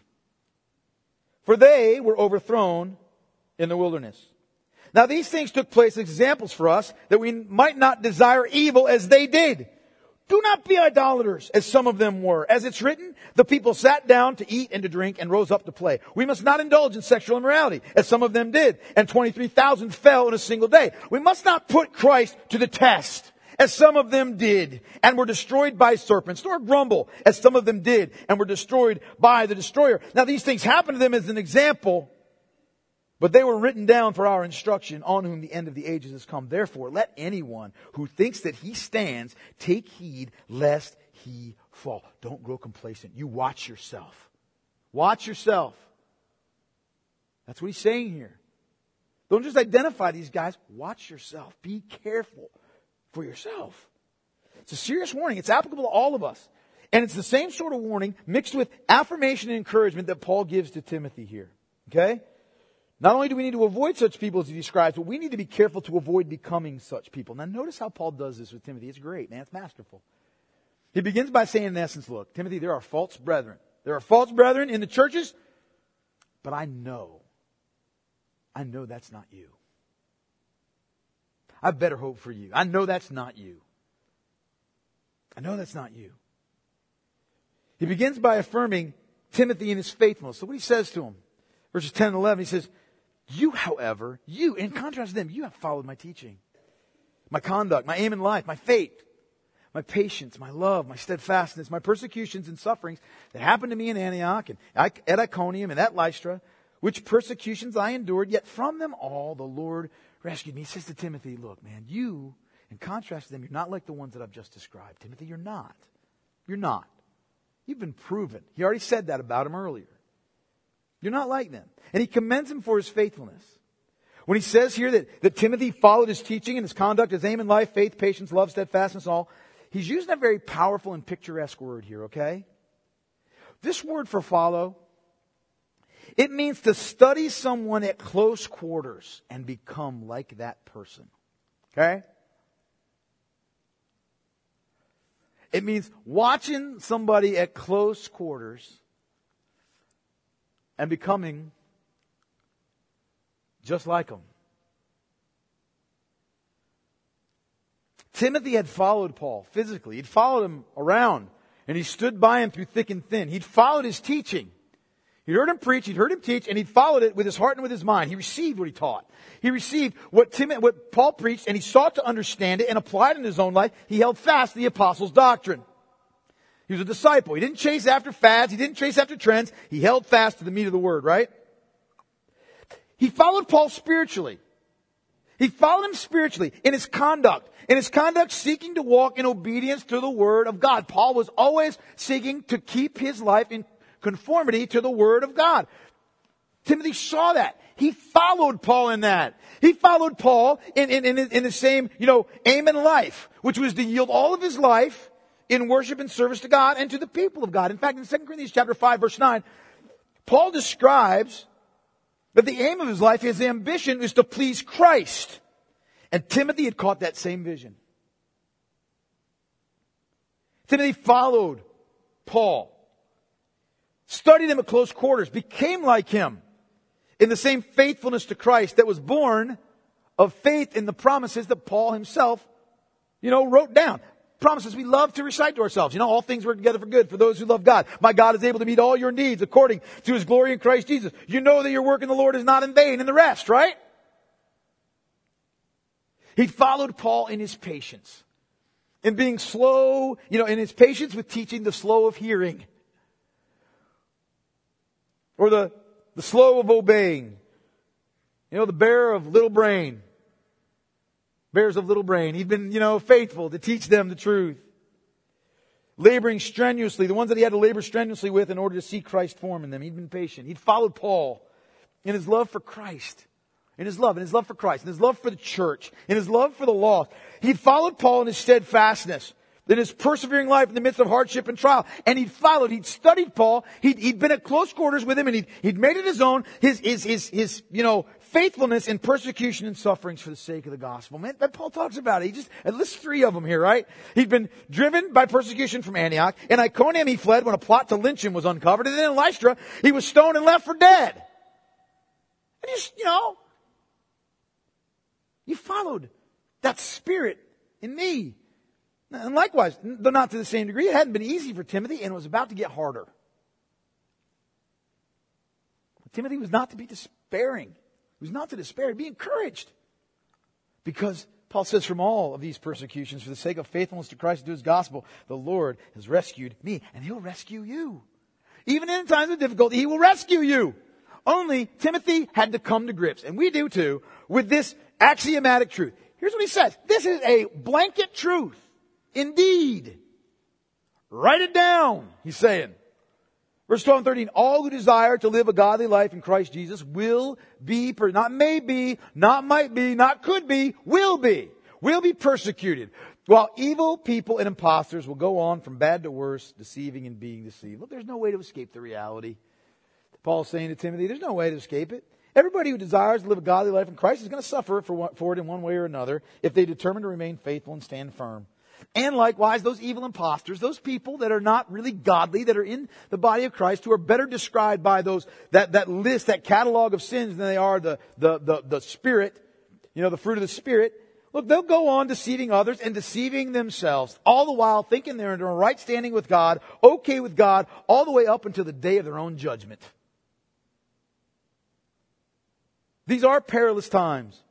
for they were overthrown in the wilderness. Now these things took place as examples for us, that we might not desire evil as they did. Do not be idolaters, as some of them were. As it's written, the people sat down to eat and to drink and rose up to play. We must not indulge in sexual immorality, as some of them did, and 23,000 fell in a single day. We must not put Christ to the test, as some of them did, and were destroyed by serpents, nor grumble, as some of them did, and were destroyed by the destroyer. Now these things happened to them as an example, but they were written down for our instruction, on whom the end of the ages has come. Therefore, let anyone who thinks that he stands take heed lest he fall. Don't grow complacent. You watch yourself. Watch yourself. That's what he's saying here. Don't just identify these guys. Watch yourself. Be careful for yourself. It's a serious warning. It's applicable to all of us. And it's the same sort of warning mixed with affirmation and encouragement that Paul gives to Timothy here. Okay? Not only do we need to avoid such people as he describes, but we need to be careful to avoid becoming such people. Now notice how Paul does this with Timothy. It's great, man. It's masterful. He begins by saying, in essence, look, Timothy, there are false brethren. There are false brethren in the churches, but I know that's not you. I have better hope for you. I know that's not you. I know that's not you. He begins by affirming Timothy in his faithfulness. So what he says to him, verses 10 and 11, he says, you, however, in contrast to them, you have followed my teaching, my conduct, my aim in life, my faith, my patience, my love, my steadfastness, my persecutions and sufferings that happened to me in Antioch and at Iconium and at Lystra, which persecutions I endured, yet from them all the Lord rescued me. He says to Timothy, look, man, you, in contrast to them, you're not like the ones that I've just described. Timothy, you're not. You're not. You've been proven. He already said that about him earlier. You're not like them. And he commends him for his faithfulness. When he says here that Timothy followed his teaching and his conduct, his aim in life, faith, patience, love, steadfastness, and all, he's using a very powerful and picturesque word here, okay? This word for follow, it means to study someone at close quarters and become like that person. Okay? It means watching somebody at close quarters and becoming just like them. Timothy had followed Paul physically. He'd followed him around, and he stood by him through thick and thin. He'd followed his teaching. He'd heard him preach, he'd heard him teach, and he'd followed it with his heart and with his mind. He received what he taught. He received what Paul preached, and he sought to understand it and apply it in his own life. He held fast to the apostles' doctrine. He was a disciple. He didn't chase after fads. He didn't chase after trends. He held fast to the meat of the word, right? He followed Paul spiritually. He followed him spiritually in his conduct. In his conduct, seeking to walk in obedience to the word of God. Paul was always seeking to keep his life in conformity to the word of God. Timothy saw that. He followed Paul in that. He followed Paul in the same, aim in life, which was to yield all of his life in worship and service to God and to the people of God. In fact, in 2 Corinthians chapter 5, verse 9, Paul describes that the aim of his life, his ambition, is to please Christ. And Timothy had caught that same vision. Timothy followed Paul, studied him at close quarters, became like him in the same faithfulness to Christ that was born of faith in the promises that Paul himself, wrote down. Promises we love to recite to ourselves. All things work together for good for those who love God. My God is able to meet all your needs according to His glory in Christ Jesus. You know that your work in the Lord is not in vain, and the rest, right? He followed Paul in his patience. In being slow, in his patience with teaching, the slow of hearing. Or the slow of obeying. The bearer of little brain. Bears of little brain. He'd been, faithful to teach them the truth. Laboring strenuously, the ones that he had to labor strenuously with in order to see Christ form in them. He'd been patient. He'd followed Paul in his love for Christ. In his love for Christ. In his love for the church. In his love for the lost. He'd followed Paul in his steadfastness. In his persevering life in the midst of hardship and trial. And he'd studied Paul. He'd been at close quarters with him, and he'd made it his own. His faithfulness in persecution and sufferings for the sake of the gospel. Man, that Paul talks about it. It lists 3 of them here, right? He'd been driven by persecution from Antioch. In Iconium he fled when a plot to lynch him was uncovered. And then in Lystra he was stoned and left for dead. And you followed that spirit in me. And likewise, though not to the same degree, it hadn't been easy for Timothy, and it was about to get harder. But Timothy was not to be despairing. He was not to despair. Be encouraged. Because Paul says, from all of these persecutions, for the sake of faithfulness to Christ and to His gospel, the Lord has rescued me, and He'll rescue you. Even in times of difficulty, He will rescue you. Only Timothy had to come to grips, and we do too, with this axiomatic truth. Here's what he says. This is a blanket truth. Indeed. Write it down, he's saying. Verse 12 and 13, all who desire to live a godly life in Christ Jesus will be, not may be, not might be, not could be, will be persecuted. While evil people and impostors will go on from bad to worse, deceiving and being deceived. Look, there's no way to escape the reality. Paul's saying to Timothy, there's no way to escape it. Everybody who desires to live a godly life in Christ is going to suffer for it in one way or another if they determine to remain faithful and stand firm. And likewise, those evil impostors, those people that are not really godly, that are in the body of Christ, who are better described by that list, that catalog of sins than they are the Spirit, the fruit of the Spirit. Look, they'll go on deceiving others and deceiving themselves, all the while thinking they're in a right standing with God, okay with God, all the way up until the day of their own judgment. These are perilous times.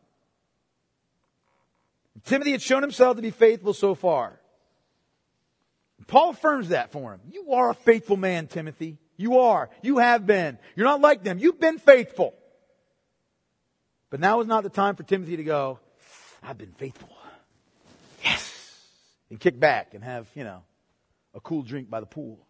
Timothy had shown himself to be faithful so far. Paul affirms that for him. You are a faithful man, Timothy. You are. You have been. You're not like them. You've been faithful. But now is not the time for Timothy to go, I've been faithful. Yes. And kick back and have, a cool drink by the pool.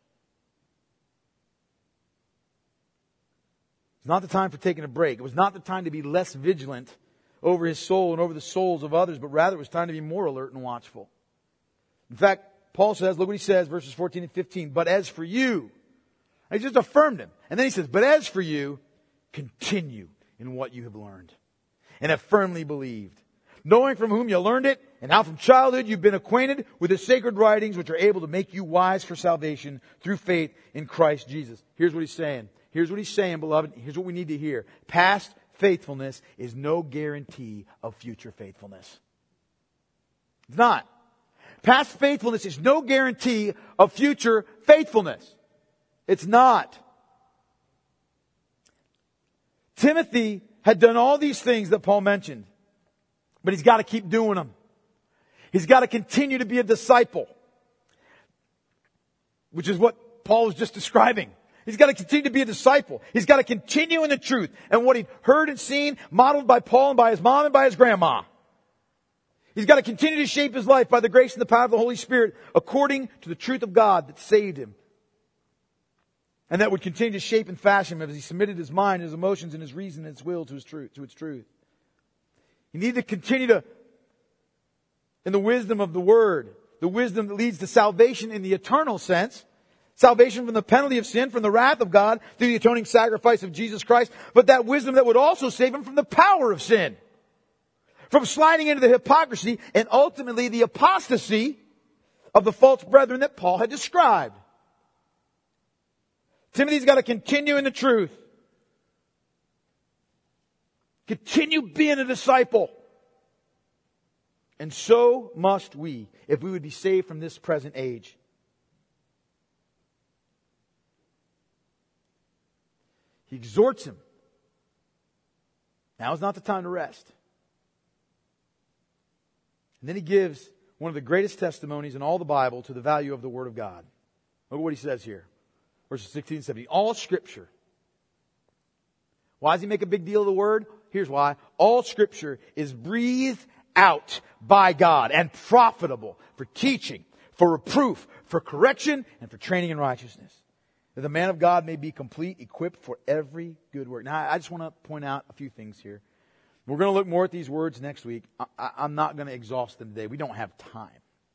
It's not the time for taking a break. It was not the time to be less vigilant over his soul and over the souls of others, but rather it was time to be more alert and watchful. In fact, Paul says, look what he says, verses 14 and 15, but as for you, and he just affirmed him. And then he says, but as for you, continue in what you have learned and have firmly believed, knowing from whom you learned it and how from childhood you've been acquainted with the sacred writings which are able to make you wise for salvation through faith in Christ Jesus. Here's what he's saying. Here's what he's saying, beloved. Here's what we need to hear. Past faithfulness is no guarantee of future faithfulness. It's not. Past faithfulness is no guarantee of future faithfulness. It's not. Timothy had done all these things that Paul mentioned, but he's got to keep doing them. He's got to continue to be a disciple, which is what Paul was just describing. He's got to continue to be a disciple. He's got to continue in the truth and what he'd heard and seen, modeled by Paul and by his mom and by his grandma. He's got to continue to shape his life by the grace and the power of the Holy Spirit according to the truth of God that saved him. And that would continue to shape and fashion him as he submitted his mind, his emotions, and his reason and his will to its truth. You need to continue to, in the wisdom of the Word, the wisdom that leads to salvation in the eternal sense, salvation from the penalty of sin, from the wrath of God, through the atoning sacrifice of Jesus Christ, but that wisdom that would also save him from the power of sin, from sliding into the hypocrisy and ultimately the apostasy of the false brethren that Paul had described. Timothy's got to continue in the truth. Continue being a disciple. And so must we, if we would be saved from this present age. He exhorts him. Now is not the time to rest. And then he gives one of the greatest testimonies in all the Bible to the value of the Word of God. Look at what he says here. Verses 16 and 17. All Scripture. Why does he make a big deal of the Word? Here's why. All Scripture is breathed out by God and profitable for teaching, for reproof, for correction, and for training in righteousness, that the man of God may be complete, equipped for every good work. Now, I just want to point out a few things here. We're going to look more at these words next week. I'm not going to exhaust them today. We don't have time.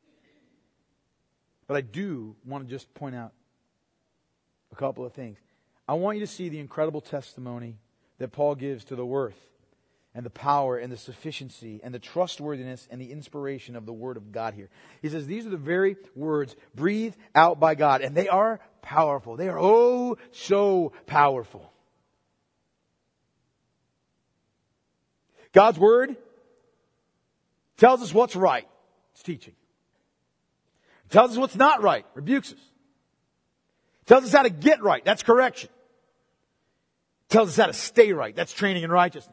But I do want to just point out a couple of things. I want you to see the incredible testimony that Paul gives to the worth and the power and the sufficiency and the trustworthiness and the inspiration of the Word of God here. He says these are the very words breathed out by God, and they are powerful. They are oh so powerful. God's Word tells us what's right. It's teaching. It tells us what's not right. Rebukes us. It tells us how to get right. That's correction. It tells us how to stay right. That's training in righteousness.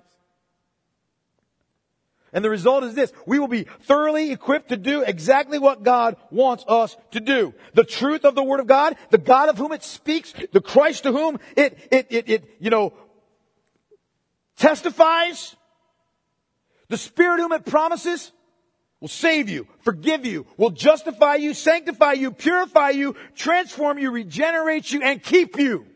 And the result is this. We will be thoroughly equipped to do exactly what God wants us to do. The truth of the Word of God, the God of whom it speaks, the Christ to whom it testifies, the Spirit whom it promises will save you, forgive you, will justify you, sanctify you, purify you, transform you, regenerate you, and keep you.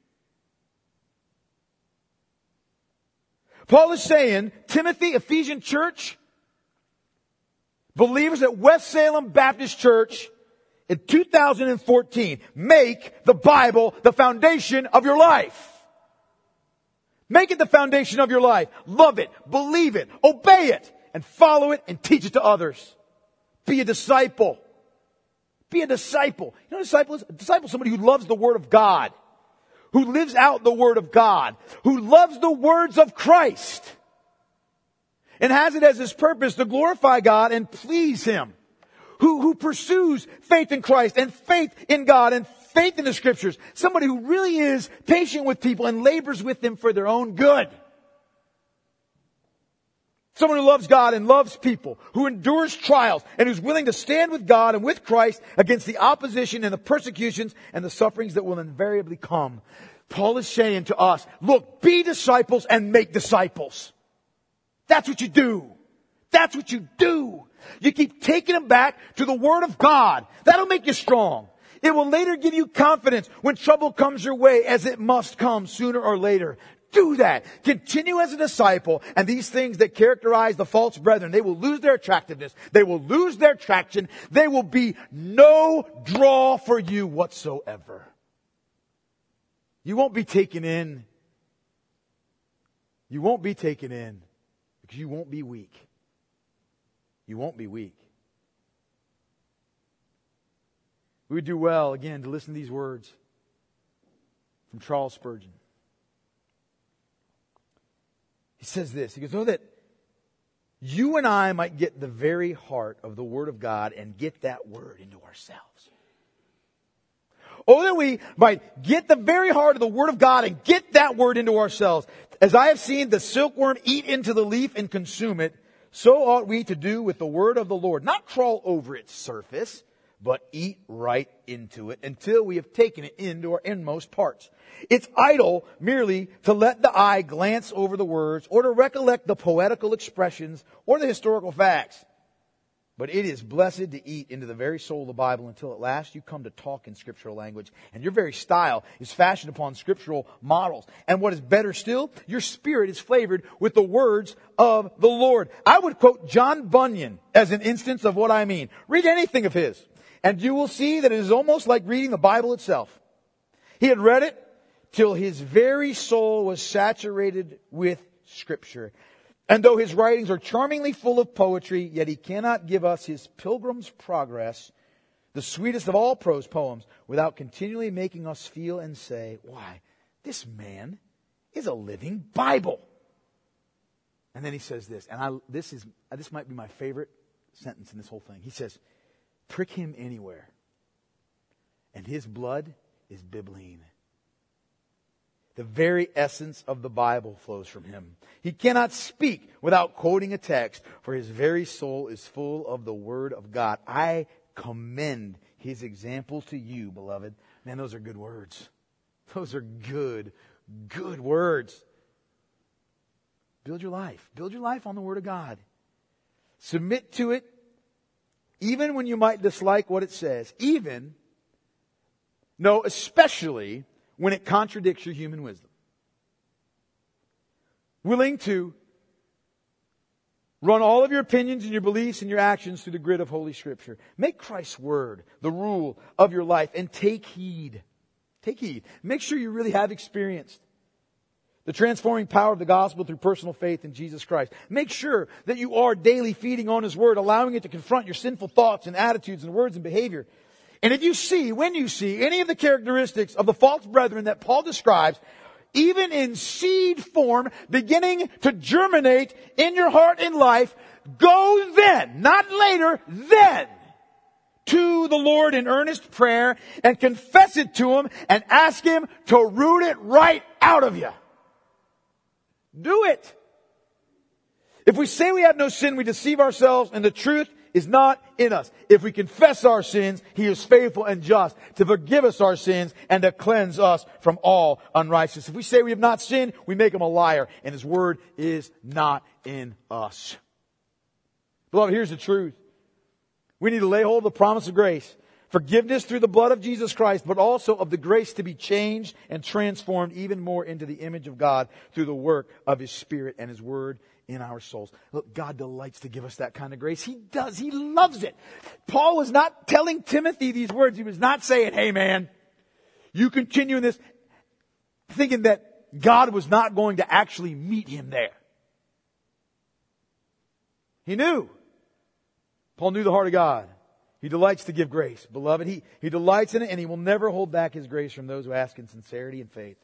Paul is saying, Timothy, Ephesian church, believers at West Salem Baptist Church in 2014, make the Bible the foundation of your life. Make it the foundation of your life. Love it, believe it, obey it, and follow it and teach it to others. Be a disciple. Be a disciple. You know what a disciple is? A disciple is somebody who loves the Word of God, who lives out the Word of God, who loves the words of Christ, and has it as his purpose to glorify God and please Him, who pursues faith in Christ and faith in God and faith in the Scriptures, somebody who really is patient with people and labors with them for their own good. Someone who loves God and loves people, who endures trials, and who's willing to stand with God and with Christ against the opposition and the persecutions and the sufferings that will invariably come. Paul is saying to us, look, be disciples and make disciples. That's what you do. That's what you do. You keep taking them back to the Word of God. That'll make you strong. It will later give you confidence when trouble comes your way, as it must come sooner or later. Do that. Continue as a disciple, and these things that characterize the false brethren, they will lose their attractiveness. They will lose their traction. They will be no draw for you whatsoever. You won't be taken in. You won't be taken in because you won't be weak. You won't be weak. We would do well, again, to listen to these words from Charles Spurgeon. He says this. He goes, oh, that you and I might get the very heart of the Word of God and get that Word into ourselves. Oh, that we might get the very heart of the Word of God and get that Word into ourselves. As I have seen the silkworm eat into the leaf and consume it, so ought we to do with the Word of the Lord. Not crawl over its surface, but eat right into it until we have taken it into our inmost parts. It's idle merely to let the eye glance over the words or to recollect the poetical expressions or the historical facts. But it is blessed to eat into the very soul of the Bible until at last you come to talk in scriptural language. And your very style is fashioned upon scriptural models. And what is better still, your spirit is flavored with the words of the Lord. I would quote John Bunyan as an instance of what I mean. Read anything of his, and you will see that it is almost like reading the Bible itself. He had read it till his very soul was saturated with Scripture. And though his writings are charmingly full of poetry, yet he cannot give us his Pilgrim's Progress the sweetest of all prose poems, without continually making us feel and say, why, this man is a living Bible. And then he says this, and this might be my favorite sentence in this whole thing. He says, prick him anywhere, and his blood is bibline. The very essence of the Bible flows from him. He cannot speak without quoting a text, for his very soul is full of the Word of God. I commend his example to you, beloved. Man, those are good words. Those are good words. Build your life. Build your life on the Word of God. Submit to it, even when you might dislike what it says. Especially when it contradicts your human wisdom. Willing to run all of your opinions and your beliefs and your actions through the grid of Holy Scripture. Make Christ's Word the rule of your life and take heed. Take heed. Make sure you really have experienced the transforming power of the gospel through personal faith in Jesus Christ. Make sure that you are daily feeding on His Word, allowing it to confront your sinful thoughts and attitudes and words and behavior. And when you see any of the characteristics of the false brethren that Paul describes, even in seed form, beginning to germinate in your heart and life, go then, not later, then, to the Lord in earnest prayer and confess it to Him and ask Him to root it right out of you. Do it. If we say we have no sin, we deceive ourselves and the truth is not in us. If we confess our sins, He is faithful and just to forgive us our sins and to cleanse us from all unrighteousness. If we say we have not sinned, we make Him a liar and His Word is not in us. Beloved, here's the truth. We need to lay hold of the promise of grace. Forgiveness through the blood of Jesus Christ, but also of the grace to be changed and transformed even more into the image of God through the work of His Spirit and His Word in our souls. Look, God delights to give us that kind of grace. He does. He loves it. Paul was not telling Timothy these words. He was not saying, hey man, you continue in this, thinking that God was not going to actually meet him there. He knew. Paul knew the heart of God. He delights to give grace. Beloved, He delights in it, and He will never hold back His grace from those who ask in sincerity and faith.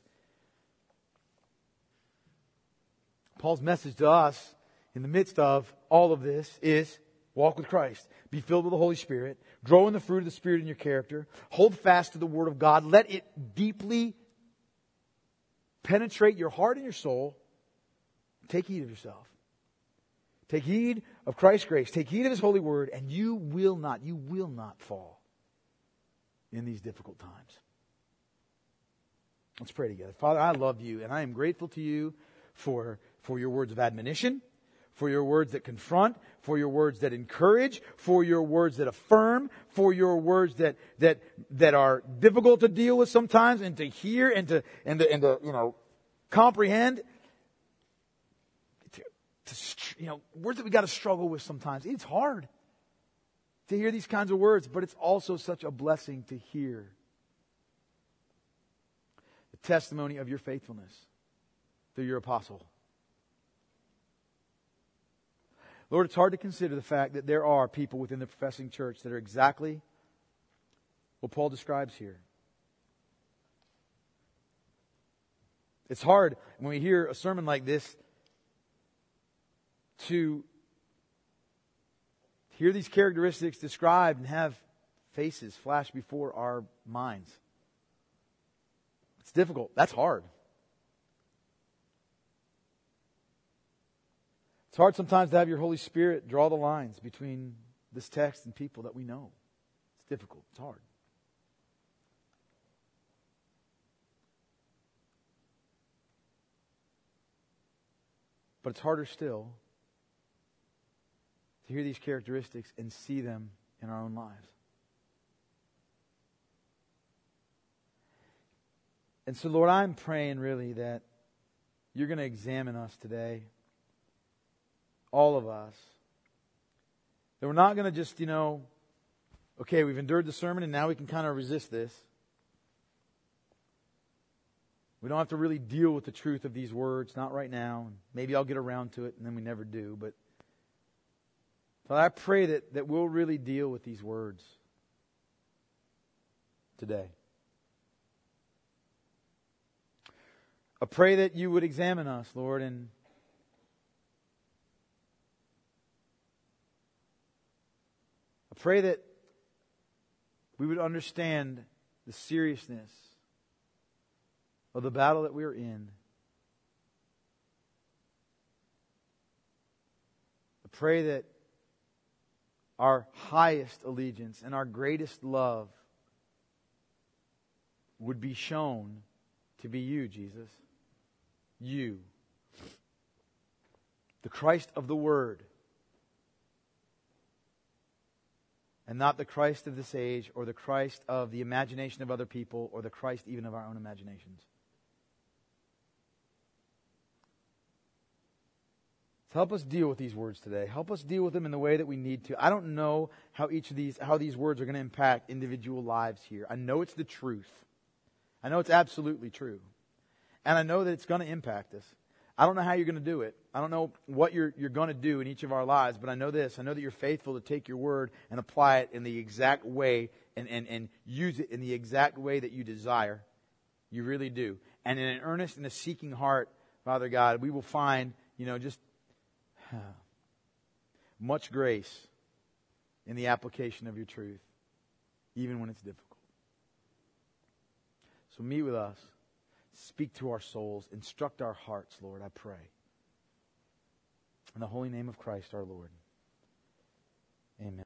Paul's message to us in the midst of all of this is walk with Christ. Be filled with the Holy Spirit. Grow in the fruit of the Spirit in your character. Hold fast to the Word of God. Let it deeply penetrate your heart and your soul. Take heed of yourself. Take heed of Christ's grace. Take heed of His holy word, and you will not fall in these difficult times. Let's pray together. Father, I love You, and I am grateful to You for Your words of admonition, for Your words that confront, for Your words that encourage, for Your words that affirm, for Your words that are difficult to deal with sometimes and to hear and to comprehend. Words that we got to struggle with sometimes. It's hard to hear these kinds of words, but it's also such a blessing to hear the testimony of Your faithfulness through Your apostle. Lord, it's hard to consider the fact that there are people within the professing church that are exactly what Paul describes here. It's hard when we hear a sermon like this to hear these characteristics described and have faces flash before our minds. It's difficult. That's hard. It's hard sometimes to have Your Holy Spirit draw the lines between this text and people that we know. It's difficult. It's hard. But it's harder still to hear these characteristics and see them in our own lives. And so, Lord, I'm praying really that You're going to examine us today, all of us. That we're not going to just, okay, we've endured the sermon and now we can kind of resist this. We don't have to really deal with the truth of these words, not right now. Maybe I'll get around to it and then we never do, but Father, I pray that we'll really deal with these words. today. I pray that you would examine us, Lord, and I pray that we would understand the seriousness of the battle that we are in. I pray that our highest allegiance and our greatest love would be shown to be you, Jesus. You. The Christ of the Word. And not the Christ of this age, or the Christ of the imagination of other people, or the Christ even of our own imaginations. So help us deal with these words today. Help us deal with them in the way that we need to. I don't know how these words are going to impact individual lives here. I know it's the truth. I know it's absolutely true. And I know that it's going to impact us. I don't know how you're going to do it. I don't know what you're going to do in each of our lives, but I know this. I know that you're faithful to take your word and apply it in the exact way and use it in the exact way that you desire. You really do. And in an earnest and a seeking heart, Father God, we will find, just much grace in the application of your truth, even when it's difficult. So meet with us. Speak to our souls. Instruct our hearts, Lord, I pray. In the holy name of Christ our Lord. Amen.